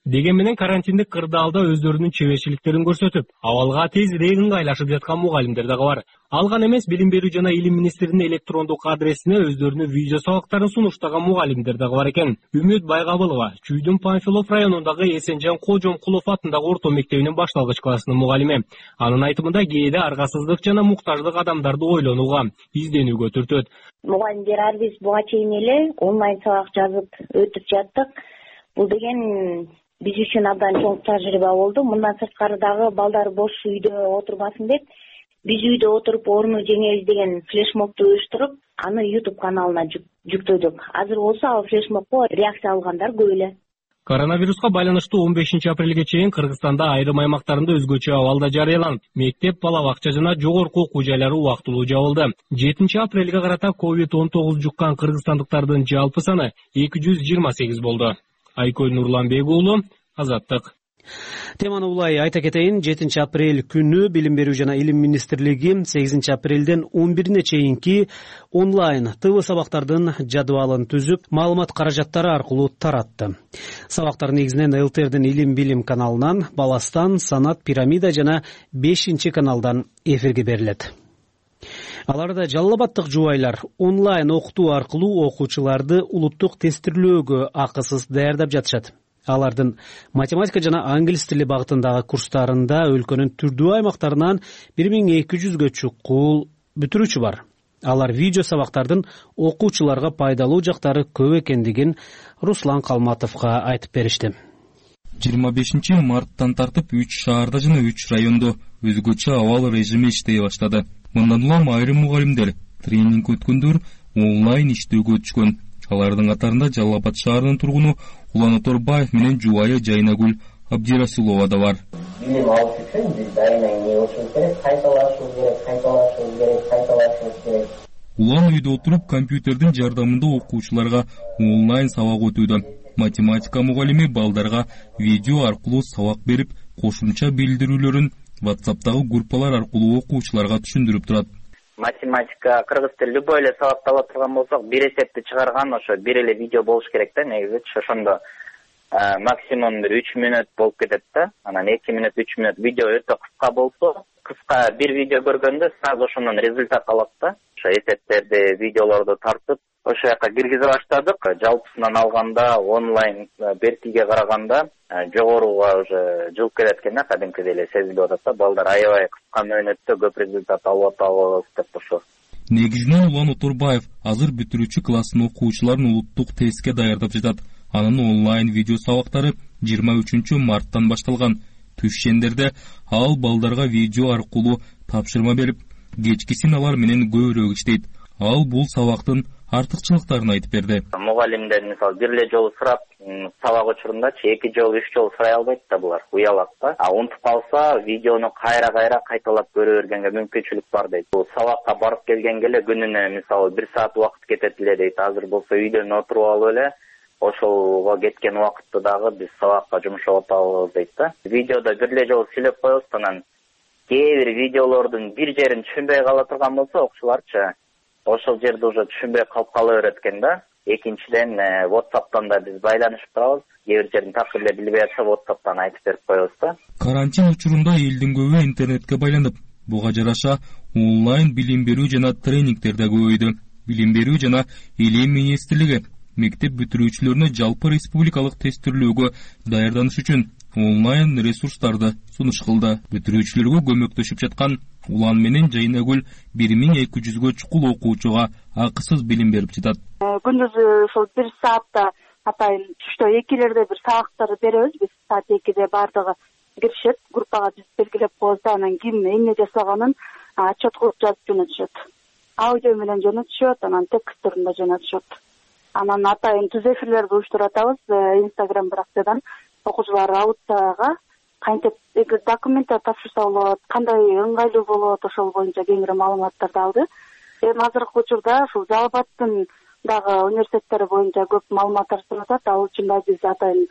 Деген менен карантиндик кырдаалда өздөрүнүн чеберчиликтерин көрсөтүп, абалга тез ыңгайлашып жаткан мугалимдер дагы бар. Ал гана эмес, Билим берүү жана илим министринин электрондук адресине өздөрүнүн видео сабактарын сунуштаган мугалимдер дагы бар экен. Үмүт Байгабылова Чүйдүн Панфилов районундагы Эсенжан Кожомкулов атындагы орто мектебинин башталгыч классынын мугалими. Анын айтымында кээде аргасыздык жана муктаждык адамдарды ойлонууга, изденүүгө түртөт. Мугалимдер ар биз буга чейин эле онлайн сабак жазып өтүп жаттык. Бул деген биз үчүн абдан чоң тажрыйба болду. Мындан сырткары дагы балдар бош үйдө отурбасын деп, биз үйдө отуруп орну жеңебиз деген флешмобду уюштуруп, аны YouTube каналына жүктөдүк. Азыр болсо ал флешмобко реакция алгандар көп эле. Коронавируска байланыштуу 15 апрелге чейин Кыргызстанда айрым аймактарында өзгөчө абалда жарыяланып, мектеп, бала бакча жана жогорку окуу жайлары убактылуу жабылды. 7 апрелге карата COVID-19 жуккан кыргызстандыктардын жалпы саны 228 болду. Айкөл Нурланбек уулу, Азаттык. Теманы улай айта кетейин, 7 апрель күнү Билим берүү жана илим министрлиги 8 апрелден 11-ине чейинки онлайн ТВ сабактардын жадвалын түзүп, маалымат каражаттары аркылуу таратты. Сабактар негизинен ЛТРдин Илим Билим каналынан, Баластан, Санат, Пирамида жана 5 каналдан эфирге берилет. Аларда Жалал Абадтык жубайлар онлайн окутуу аркылуу окуучуларды улуттук тестирлөөгө акысыз даярдап жатышат. Алардын математика жана англис тили багытындагы курстарында өлкөнүн түрдүү аймактарынан 1200гө чукул бүтүрүүчү бар. Алар видео сабактардын окуучуларга пайдалуу жактары көп экендигин Руслан Калматовго айтып беришти. 25 марттан тартып 3 шаарда жана 3 райондо өзгөчө абал режими иштей баштады. Мындан улам айрым мугалимдер тренинг өткөндөр онлайн иштөөгө өтүшкөн. Алардын катарында Жалал Абад шаарынын тургуну Улан Оторбаев менен жубайы Жайнагүл Абдирасулова да бар. Билим алыш үчүн биз дайыма эмне болушубуз керек, кайталашыбыз керек. Улан үйдө отуруп компьютердин жардамында окуучуларга онлайн сабак өтүүдө. Математика мугалими балдарга видео аркылуу сабак берип, кошумча билдирүүлөрүн WhatsApp'тагы группалар аркылуу окуучуларга түшүндүрүп турат. Математика, кыргыз тили любой эле сабак таба турган болсок, бир эсепти чыгарган ошо бир эле видео болуш керек да, негизи ошондо максимум 3 мүнөт болуп кетет да. Анан 2 мүнөт, 3 мүнөт видео өтө кыска болсо, кыска бир видео көргөндө сразу ошондон результат алат да. Ошо эсептерди, видеолорду тартып, ошо жака киргизе баштадык. Жалпысынан алганда онлайн бертиге караганда жогоруга уже жылып келет экен да, кадимкидей эле сезилип атат да. Балдар аябай кыска мөөнөттө көп результат алып атабыз деп ошо. Негизинен Улан Оторбаев азыр бүтүрүүчү класстын окуучуларын улуттук тестке даярдап жатат. Анын онлайн видео сабактары 23 марттан башталган. Түшчендерде ал балдарга видео аркылуу тапшырма берип, кечкисин алар менен көбүрөөк иштейт. Ал бул сабактын артыкчылыктарын айтып берди. Мугалимдер мисалы бир эле жолу сурап, сабак учурундачы 2 жолу, 3 жолу сурай албайт да булар, уялат да. Унутуп калса, видеону кайра кайталап көрө бергенге мүмкүнчүлүк бар дейт. Бул сабакка барып келгенге эле күнүнө мисалы 1 саат убакыт кетет эле дейт. Азыр болсо үйдөн отуруп алып эле ошолго кеткен убакытты дагы биз сабакка жумшап атабыз дейт да. Видеодо бир эле жолу сүйлөп коебуз, анан кээ бир видеолордун бир жерин түшүнбөй кала турган болсо окуучуларчы ошол жерде уже түшүнбөй калып кала берет экен да. Экинчиден WhatsApp'тан да биз байланышып турабыз. Кээ бир жерин так эле билбей атса WhatsApp'тан айтып берип коебуз да. Карантин учурунда элдин көбү интернетке байланып, буга жараша онлайн билим берүү жана тренингдер да көбөйдү. Билим берүү жана илим министрлиги мектеп бүтүрүүчүлөрүнө жалпы республикалык тестирлөөгө даярданыш үчүн онлайн ресурстарды сунуш кылды. Бүтүрүүчүлөргө көмөктөшүп жаткан Улан менен Жайнагүл 1200гө чукул окуучуга акысыз билим берип жатат. Күндүз ошол 1 саатта атайын түштө 2лерде бир сабактарды беребиз. Биз саат 2де бардыгы киришет, группага биз белгилеп коебуз да, анан ким эмне жасаганын отчет кылып жазып жөнөтүшөт. Аудио менен жөнөтүшөт, анан текст түрүндө жөнөтүшөт. Анан атайын түз эфирлерди уюштуруп атабыз. Instagram бракциядан окуучулар аудицияга кантип документтер тапшырса болот, кандай ыңгайлуу болот, ошол боюнча кеңири маалыматтарды алды. Эми азыркы учурда ушул Жалал Абадтын дагы университеттери боюнча көп маалыматтар сунуп атат. Ал үчүн да биз атайын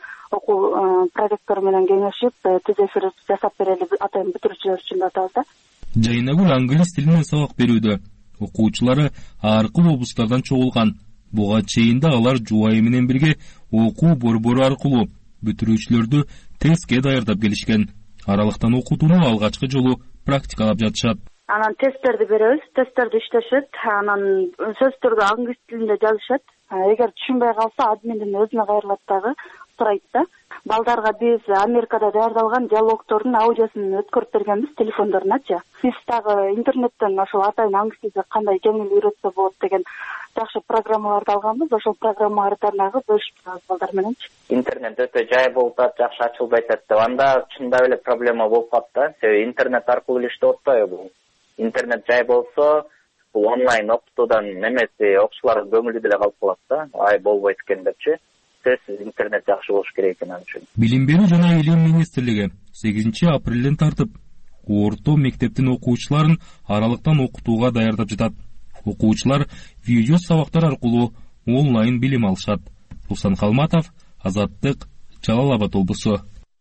окуу проректор менен кеңешип, түз эфир жасап берели атайын бүтүрүүчүлөр үчүн да атабыз да. Жайнагүл англис тилинен сабак берүүдө. Окуучулары ар кыл облустардан чогулган. Буга чейин да алар жубайы менен бирге окуу борбору аркылуу бүтүрүүчүлөрдү тестке даярдап келишкен. Аралыктан окутууну алгачкы жолу практикалап жатышат. Анан тесттерди беребиз, тесттерди иштешет, анан сөз түрдө англис тилинде жазышат. Эгер түшүнбөй калса, админдин өзүнө кайрылат дагы, сурайт да. Балдарга биз Америкада даярдалган диалогтордун аудиосун өткөрүп бергенбиз телефондоруначы. Биз дагы интернеттен ошол атайын англис тилди кандай жеңил үйрөтсө болот деген жакшы программаларды алганбыз. Ошол программалардан дагы бөлүшүп турабыз балдар мененчи. Интернет өтө жай болуп атат, жакшы ачылбай атат деп. Анда чындап эле проблема болуп калат да. Себеби интернет аркылуу эле иштеп атпайбы бул. Интернет жай болсо, бул онлайн окутуудан немеси окуучулар көңүлү деле калып калат да. Ай болбойт экен депчи. Сөзсүз интернет жакшы болуш керек экен ал үчүн. Билим берүү жана илим министрлиги 8 апрелден тартып орто мектептин окуучуларын аралыктан окутууга даярдап жатат. Окуучулар видео сабактар аркылуу онлайн билим алышат. Руслан Калматов, Азаттык, Жалал Абад облусу.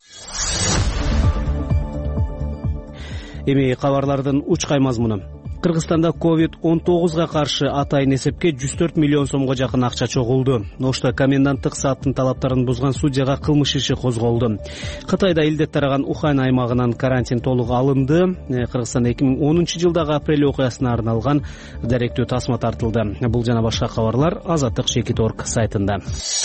Эми кабарлардын учкай мазмуну. Кыргызстанда COVID-19 каршы атайын эсепке 104 миллион сомго жакын акча чогулду. Ошто коменданттык сааттын талаптарын бузган судьяга кылмыш иши козголду. Кытайда илдет тараган Ухань аймагынан карантин толук алынды. Кыргызстанда 2010-жылдагы апрель окуясына арналган даректүү тасма тартылды. Бул жана башка кабарлар Азаттык Шекит.орг сайтында.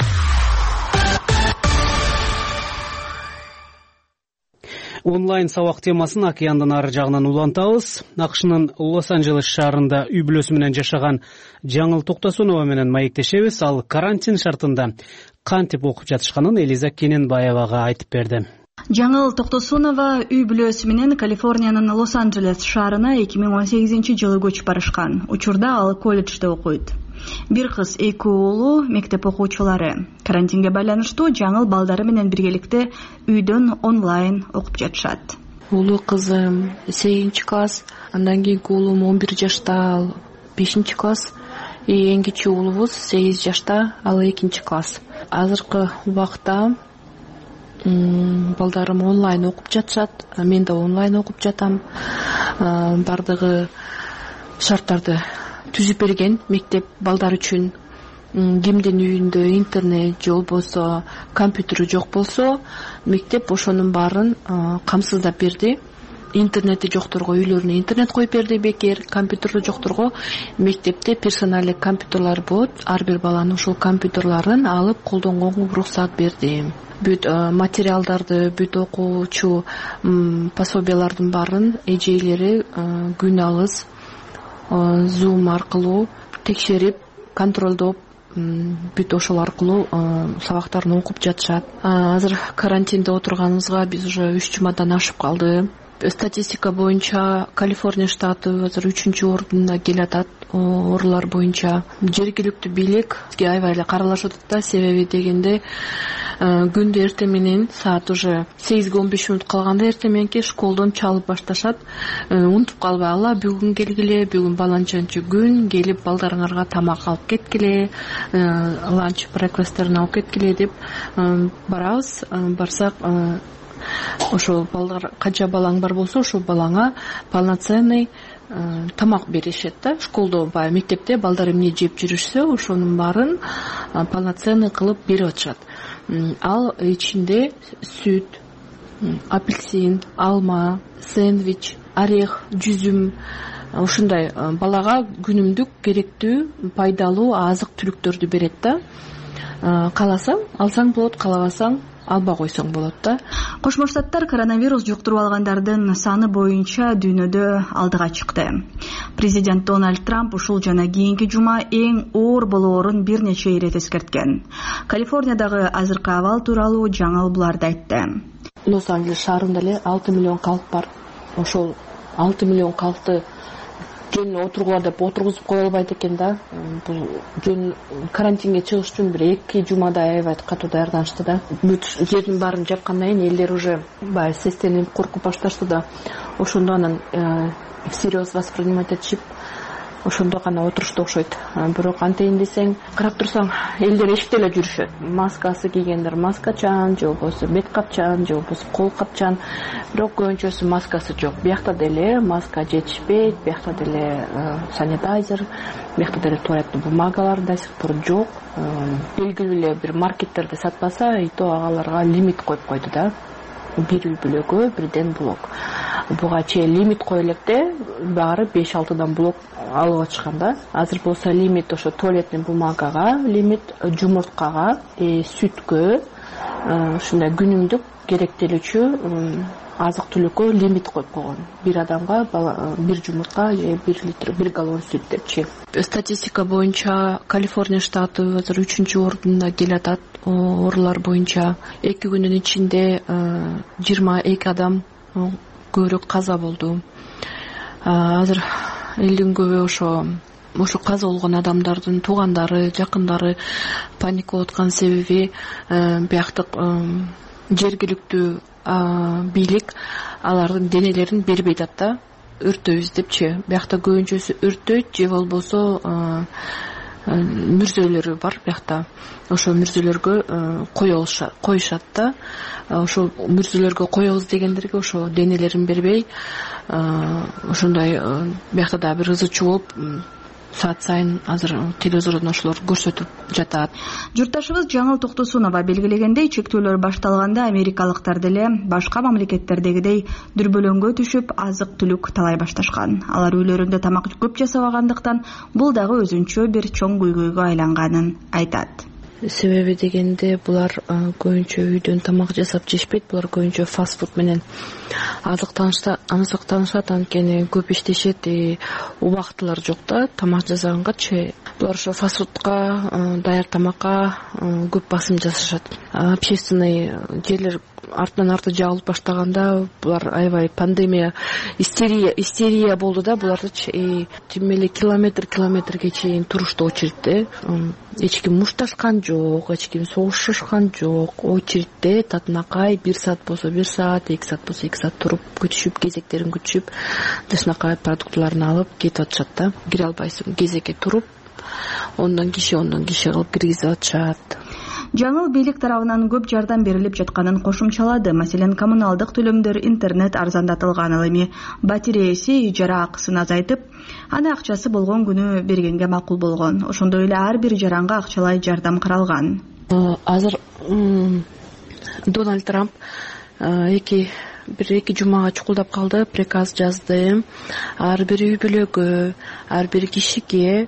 Онлайн сабак темасын океандын ары жагынан улантабыз. АКШнын Лос-Анджелес шаарында үй бүлөсү менен жашаган Жаңыл Токтосунова менен маектешебиз. Ал карантин шартында кантип окуп жатышканын Элиза Кененбаевага айтып берди. Жаңыл Токтосунова үй бүлөсү менен Калифорниянын Лос-Анджелес шаарына 2018-жылы көчүп барышкан. Учурда ал колледжде окуйт. Бир кыз, 2 уулу мектеп окуучулары. Карантинге байланыштуу Жаңыл балдары менен биргеликте үйдөн онлайн окуп жатышат. Улуу кызым 8-класс, андан кийинки уулум 11 жашта, ал 5-класс. Эң кичүү уулубуз 8 жашта, ал 2-класс. Азыркы убакта балдарым онлайн окуп жатышат, мен да онлайн окуп жатам. Бардыгы шарттарды түзүп берген мектеп балдар үчүн. Кимдин үйүндө интернет же болбосо компьютери жок болсо, мектеп ошонун баарын камсыздап берди. Интернети жокторго үйлөрүнө интернет коюп берди, бекер. Компьютери жокторго мектепте персоналдык компьютерлар болот. Ар бир баланын ошол компьютерларын алып колдонгонго уруксат берди. Бүт материалдарды, бүт окуучу пособиялардын баарын эжейлери күн алыс Zoom аркылуу текшерип, контролдоп, бүт ошол аркылуу сабактарын окуп жатышат. Азыр карантинде отурганыбызга биз уже 3 жумадан ашып калды. Статистика боюнча Калифорния штаты азыр 3-ордунда келатат. Орлар боюнча жергиликтүү бийлик бизге аябай эле каралашып атат да, себеби дегенде күндө эртең менен саат уже 8-15 мүнөт калганда эртең мененки школдон чалып башташат. Унутуп калбагыла, бүгүн келгиле, бүгүн баланчанчы күн, келип балдарыңарга тамак алып кеткиле, ланч брекфасттерин алып кеткиле деп барабыз. Барсак ошол балдар, канча балаң бар болсо, ошол балаңа полноценный тамак беришет да. Школдо баягы мектепте балдар эмне жеп жүрүшсө, ошонун баарын полноценный кылып берип атышат. Ал ичинде сүт, апельсин, алма, сэндвич, орех, жүзүм, ушундай балага күнүмдүк керектүү пайдалуу азык түлүктөрдү берет да. Кааласаң алсаң болот, каалабасаң алба койсоң болот да. Кошмо Штаттар коронавирус жуктуруп алгандардын саны боюнча дүйнөдө алдыга чыкты. Президент Дональд Трамп ушул жана кийинки жума эң оор болоорун бир нече ирет эскерткен. Калифорниядагы азыркы абал тууралуу Жаңыл буларды айтты. Лос-Анджелес шаарында эле 6 миллион калк бар. Ошол 6 миллион калкты жөн отургула деп отургузуп кое албайт экен да. Бул жөн карантинге чыгыш үчүн бир 2 жумадай аябай катуу даярданышты да. Бүт жердин баарын жапкандан кийин элдер уже баягы сестенип коркуп башташты да. Ошондо анан всерьез воспринимать этишип ошондо гана отурушта окшойт. Бирок антейин десең, карап турсаң, элдер эшикте эле жүрүшөт. Маскасы кийгендер маскачан, же болбосо бет капчан, же болбосо кол капчан. Бирок көбүнчөсү маскасы жок. Биякта деле маска жетишпейт, биякта деле санитайзер, биякта деле туалеттик бумагалар до сих пор жок. Белгилүү эле бир маркеттерде сатпаса, и то агаларга лимит коюп койду да. Бир үй бүлөгө бирден блок. Буга чейин лимит кое электе баары 5-6 блок алып ачкан да. Азыр болсо лимит ошо туалетный бумагага, лимит жумурткага, сүткө, ушундай күнүмдүк керектелүүчү азык түлүккө лимит коюп койгон. Бир адамга бир жумуртка же 1 литр, 1 галлон сүт депчи. Статистика боюнча Калифорния штаты азыр 3-ордунда келатат. Оорулар боюнча 2 күндүн ичинде 22 адам көбүрөөк каза болду. Азыр элдин көбү ошо каза болгон адамдардын туугандары, жакындары паник болуп аткан себеби бияктык жергиликтүү бийлик алардын денелерин бербей атат да. Өртөйбүз депчи. Биякта көбүнчөсү өртөйт же болбосо мүрзөлөрү бар биякта. Ошо мүрзөлөргө коюшат да. Ошо мүрзөлөргө коебуз дегендерге ошо денелерин бербей, ошондой биякта да бир ызычуу болуп саат сайын азыр телевизордон ошолор көрсөтүп жатат. Журтташыбыз Жаңыл Токтосунова белгилегендей, чектөөлөр башталганда америкалыктар деле башка мамлекеттердегидей дүрбөлөңгө түшүп, азык-түлүк талай башташкан. Алар үйлөрүндө тамак көп жасабагандыктан бул дагы өзүнчө бир чоң көйгөйгө айланганын айтат. Себеби дегенде булар көбүнчө үйдөн тамак жасап жешпейт, булар көбүнчө фастфуд менен азыктанышат, анткени көп иштешет, убактылар жок да тамак жасагангачы. Булар ошо фастфудка, даяр тамакка көп басым жасашат. Общественный жерлер артынан арты жабылып баштаганда булар пандемия, истерия болду да, булардычы тим эле километрге чейин турушту очередде. Эч ким мушташкан жок, эч ким согушушкан жок. Очередде татынакай 1 саат болсо 1 саат, 2 саат болсо 2 саат туруп күтүшүп, кезектерин күтүшүп, тышынакай продуктларын алып кетип атышат да. Кире албайсың, кезекке туруп, ондон киши кылып киргизип атышат. Жаңыл бийлик тарабынан көп жардам берилип жатканын кошумчалады. Маселен, коммуналдык төлөмдөр, интернет арзандатылган, ал эми батареясы ижара акысын азайтып, аны акчасы болгон күнү бергенге макул болгон. Ошондой эле ар бир жаранга акчалай жардам каралган. Азыр Дональд Трамп бир-эки жумага чукулдап калды, приказ жазды. Ар бир үй бүлөгө, ар бир кишиге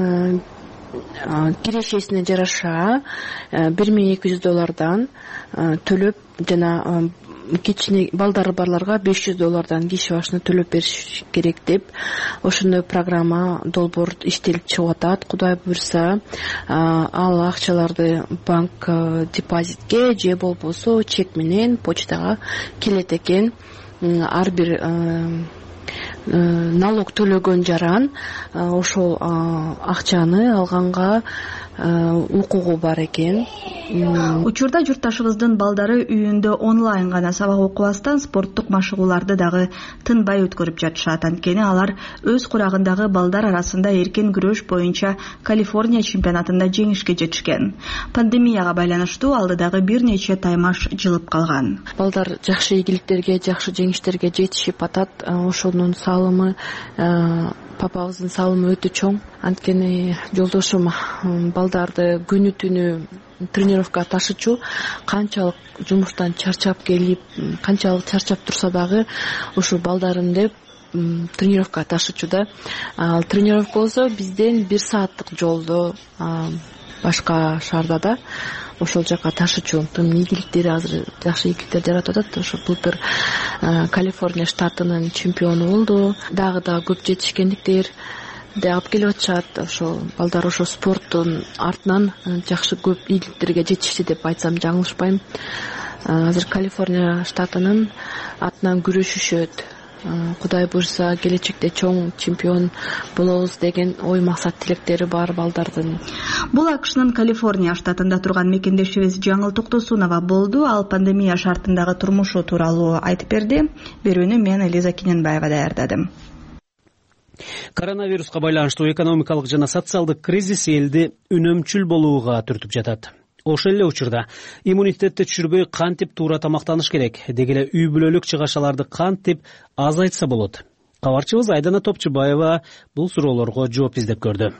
кирешесине жараша $1200 төлөп, жана кичине балдары барларга $500 киши башына төлөп бериш керек деп ошондой программа долбоор иштелип чыгып атат. Кудай буйрса, ал акчаларды банк депозитке же болбосо чек менен почтага келет экен. Ар бир налог төлөгөн жаран ошол акчаны алганга укугу бар экен. Учурда журтташыбыздын балдары үйүндө онлайн гана сабак окубастан спорттук машыгууларды дагы тынбай өткөрүп жатышат. Анткени алар өз курагындагы балдар арасында эркен күрөш боюнча Калифорния чемпионатында жеңишке жетишкен. Пандемияга байланыштуу алдыдагы бир нече таймаш жылып калган. Балдар жакшы ийгиликтерге, жакшы жеңиштерге жетишип атат. Ошонун салымы, папабыздын салымы өтө чоң. Анткени жолдошум балдарды күнү түнү тренировка ташычу, канчалык жумуштан чарчап келип, канчалык чарчап турса дагы ошо балдарын деп тренировка ташычу да. Ал тренировка болсо бизден 1 сааттык жолдо башка шаарда да ошол жака ташычу. Тым ийгиликтери азыр жакшы ийгиликтер жаратып атат. Ошо былтыр Калифорния штатынын чемпиону болду. Дагы да көп жетишкендиктер алып келип атышат. Ошо балдар ошо спорттун артынан жакшы көп ийгиликтерге жетишти деп айтсам жаңылышпайм. Азыр Калифорния штатынын атынан күрөшүшөт. Кудай буйрса, келечекте чоң чемпион болобуз деген ой максат тилектери бар балдардын. Бул АКШнын Калифорния штатында турган мекендешибиз Жаңыл Токтосунова болду. Ал пандемия шартындагы турмушу тууралуу айтып берди. Берүүнү мен Элиза Кененбаева даярдадым. Коронавируска байланыштуу экономикалык жана социалдык кризис элди үнөмчүл болууга түртүп жатат. Ошол эле учурда иммунитетти түшүрбөй кантип туура тамактаныш керек, деги эле үй бүлөлүк чыгашаларды кантип азайтса болот? Кабарчыбыз Айдана Топчубаева бул суроолорго жооп издеп көрдү.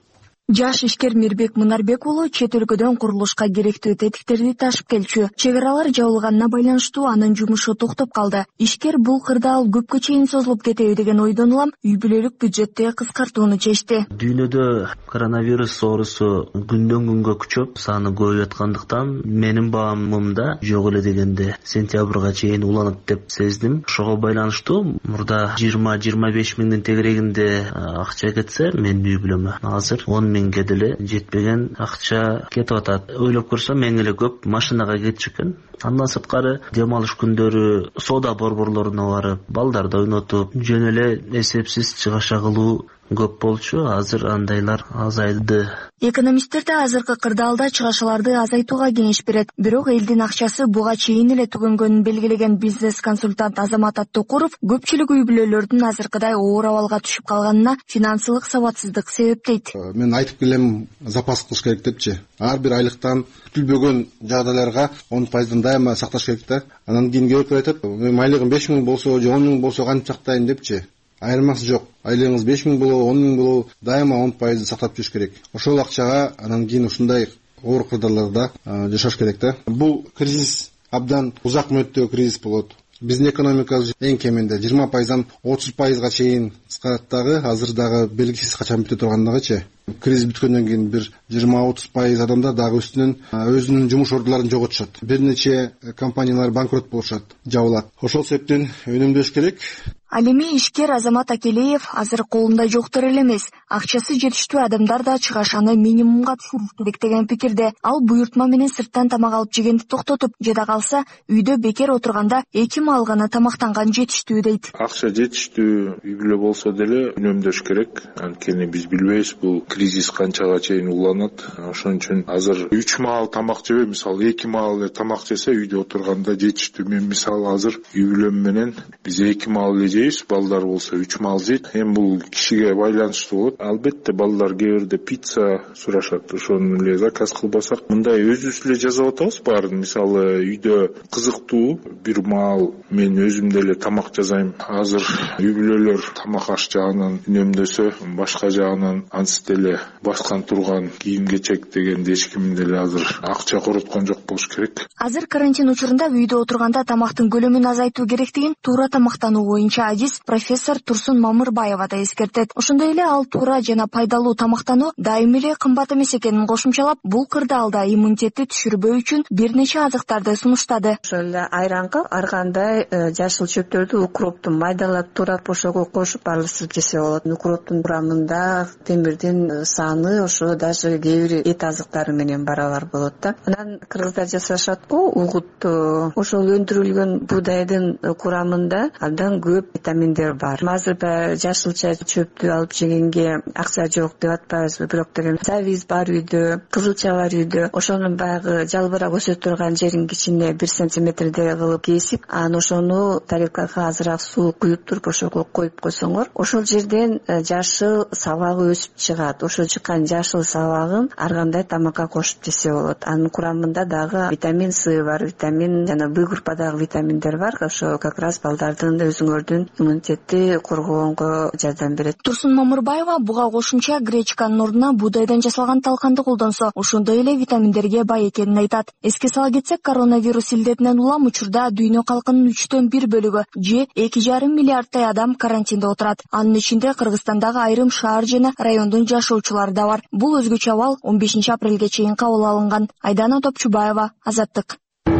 Жаш ишкер Мирбек Мунарбек уулу чет өлкөдөн курулушка керектүү тетиктерди ташып келчү. Чек аралар жабылганына байланыштуу анын жумушу токтоп калды. Ишкер бул кырдаал көпкө чейин созулуп кетеби деген ойдон улам үй бүлөлүк бюджетти кыскартууну чечти. Дүйнөдө коронавирус оорусу күндөн күнгө күчөп, саны көбөйүп аткандыктан менин баамымда жок эле дегенде сентябрга чейин уланат деп сездим. Ошого байланыштуу мурда 20-25 миңдин тегерегинде акча кетсе менин үй бүлөмө азыр 10 миңге деле жетпеген акча кетип атат. Ойлоп көрсөм эң эле көп машинага кетчү экен. Андан сырткары дем алыш күндөрү соода борборлоруна барып, балдарды ойнотуп, жөн эле эсепсиз чыгаша кылуу көп болчу. Азыр андайлар азайды. Экономисттер да азыркы кырдаалда чыгашаларды азайтууга кеңеш берет. Бирок элдин акчасы буга чейин эле түгөнгөнүн белгилеген бизнес-консультант Азамат Аттокуров көпчүлүк үй бүлөлөрдүн азыркыдай оор абалга түшүп калганына финансылык сабатсыздык себеп дейт. Мен айтып келем, запас кылыш керек депчи. Ар бир айлыктан күтүлбөгөн жагдайларга 10% дайыма сакташ керек да. Анан кийин көпөр айтат, айлыгым 5 миң болсо же 10 миң болсо кантип сактайм депчи. Айырмасы жок. Айлыгыңыз 5 миң болобу, 10 миң болобу, дайыма 10% сактап жүрүш керек. Ошол акчага анан кийин ушундай оор кырдаалдарда жашаш керек да. Бул кризис абдан узак мөөнөттөгү кризис болот. Биздин экономикабыз эң кеминде 20%дан 30%га чейин кыскарат дагы, азыр дагы белгисиз качан бүтө тургандыгычы. Кризис бүткөндөн кийин бир 20-30% адамдар дагы үстүнөн өзүнүн жумуш ордуларын жоготушат. Бир нече компаниялар банкрот болушат, жабылат. Ошол себептен өнүмдөш керек. Ал эми ишкер Азамат Акелеев азыр колунда жоктор эле эмес, акчасы жетиштүү адамдар да чыгашаны минимумга түшүрүш керек деген пикирде. Ал буйртма менен сырттан тамак алып жегенди токтотуп, жада калса үйдө бекер отурганда эки маал гана тамактанган жетиштүү дейт. Акча жетиштүү үй бүлө болсо деле үнөмдөш керек. Анткени биз билбейбиз бул кризис канчага чейин уланат. Ошон үчүн азыр 3 маал тамак жебей, мисалы 2 маал эле тамак жесе үйдө отурганда жетиштүү. Мен мисалы азыр үй бүлөм менен биз 2 маал эле жейбиз, балдар болсо 3 маал жейт. Эми бул кишиге байланыштуу болот. Албетте балдар кээ бирде пицца сурашат. Ошону эле заказ кылбасак, мындай өзүбүз эле жасап атабыз баарын. Мисалы үйдө кызыктуу бир маал мен өзүм деле тамак жасайм. Азыр үй бүлөлөр тамак аш жагынан үнөмдөсө, башка жагынан ансыз деле баскан турган кийим-кечек дегенде эч ким деле азыр акча короткон жок болуш керек. Азыр карантин учурунда үйдө отурганда тамактын көлөмүн азайтуу керектигин туура тамактануу боюнча адис профессор Турсун Мамырбаева да эскертет. Ошондой эле ал туура жана пайдалуу тамактануу дайым эле кымбат эмес экенин кошумчалап, бул кырдаалда иммунитетти түшүрбөө үчүн бир нече азыктарды сунуштады. Ошол эле айранга ар кандай жашыл чөптөрдү укроптун майдалап туура пошого кошуп аралаштырып жесе болот. Укроптун курамында темирдин саны ошо даже кээ бир эт азыктары менен барабар болот да. Анан кыргыздар жасашат-го угутту. Ошол өндүрүлгөн буудайдын курамында абдан көп витаминдер бар. Азыр жашылча чөптү алып жегенге акча жок деп атпайбызбы, бирок деген завиз бар үйдө, кызылча бар үйдө. Ошонун баягы жалбырак өсө турган жерин кичине 1 сантиметрдей кылып кесип, анан ошону тарелкага азыраак суу куюп туруп ошого коюп койсоңор, ошол жерден жашыл сабагы өсүп чыгат. Ошол чыккан жашыл сабагын ар кандай тамакка кошуп жесе болот. Анын курамында дагы витамин С бар, витамин жана Б группадагы витаминдер бар. Ошо как раз балдардын өзүңөрдүн иммунитетти коргогонго жардам берет. Турсун Мамырбаева буга кошумча гречканын ордуна буудайдан жасалган талканды колдонсо, ошондой эле витаминдерге бай экенин айтат. Эске сала кетсек, коронавирус илдетинен улам учурда дүйнө калкынын 1/3 бөлүгү же 2,5 миллиардтай адам карантинде отурат. Анын ичинде Кыргызстандагы айрым шаар жана райондун жашоочулары да бар. Бул өзгөчө абал 15 апрелге чейин кабыл алынган. Айдана Топчубаева, Азаттык.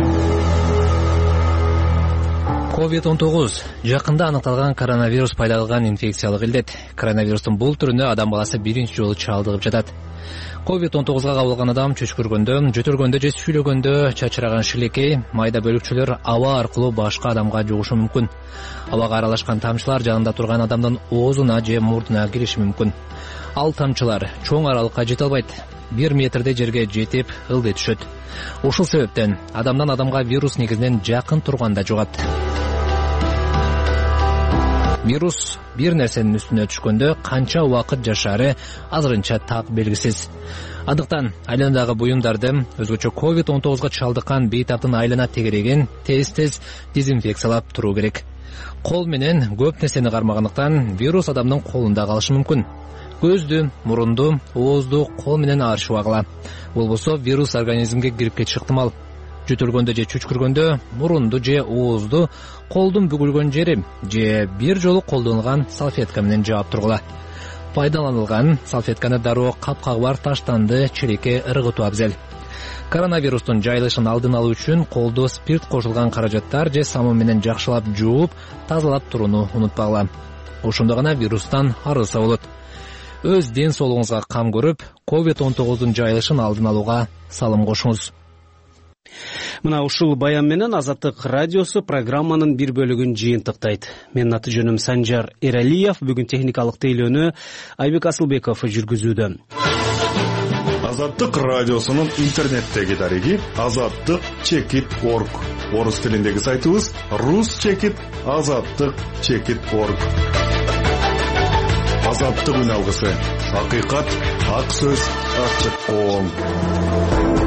COVID-19 жакында аныкталган коронавирус пайда кылган инфекциялык илдет. Коронавирустун бул түрүнө адам баласы биринчи жолу чалдыгып жатат. COVID-19га кабылган адам чөчкүргөндө, жөтөргөндө же сүйлөгөндө чачыраган шилекей, майда бөлүкчөлөр аба аркылуу башка адамга жугушу мүмкүн. Абага аралашкан тамчылар жанында турган адамдын оозуна же мурдуна кириши мүмкүн. Ал тамчылар чоң аралыкка жете албайт. 1 метрдей жерге жетип ылдый түшөт. Ушул себептен адамдан адамга вирус негизинен жакын турганда жугат. Вирус бир нерсенин үстүнө түшкөндө канча убакыт жашаары азырынча так белгисиз. Андыктан айланадагы буюмдарды, өзгөчө COVID-19 чалдыккан бейтаптын айлана тегерегин тез дезинфекциялап туруу керек. Кол менен көп нерсени кармагандыктан вирус адамдын колунда калышы мүмкүн. Көздү, мурунду, оозду кол менен арчып агыла. Болбосо вирус организмге кирип кетиши ыктымал. Жөтөлгөндө же чүчкүргөндө мурунду же оозду, колдун бүгүлгөн жери же бир жолу колдонулган салфетка менен жаап тургула. Пайдаланылган салфетканы дароо капкагы бар таштанды черекке ыргытуу абзел. Коронавирустун жайылышын алдын алуу үчүн колду спирт кошулган каражаттар же самон менен жакшылап жууп, тазалап турууну унутпагыла. Ошондо гана вирустан арылса болот. Өз ден соолугуңузга кам көрүп, COVID-19 жайылышын алдын алууга салым кошуңуз. Мына ушул баян менен Азаттык радиосу программанын бир бөлүгүн жыйынтыктайт. Менин аты жөнүм Санжар Эралиев, бүгүн техникалык тейлөөнү Айбек Асылбеков жүргүзүүдө. Азаттык радиосунун интернеттеги дареги azattik.org. Орус тилиндеги сайтыбыз rus.azattik.org. Азаттык үн алгысы. Акыйкат, ак сөз, ачык коом.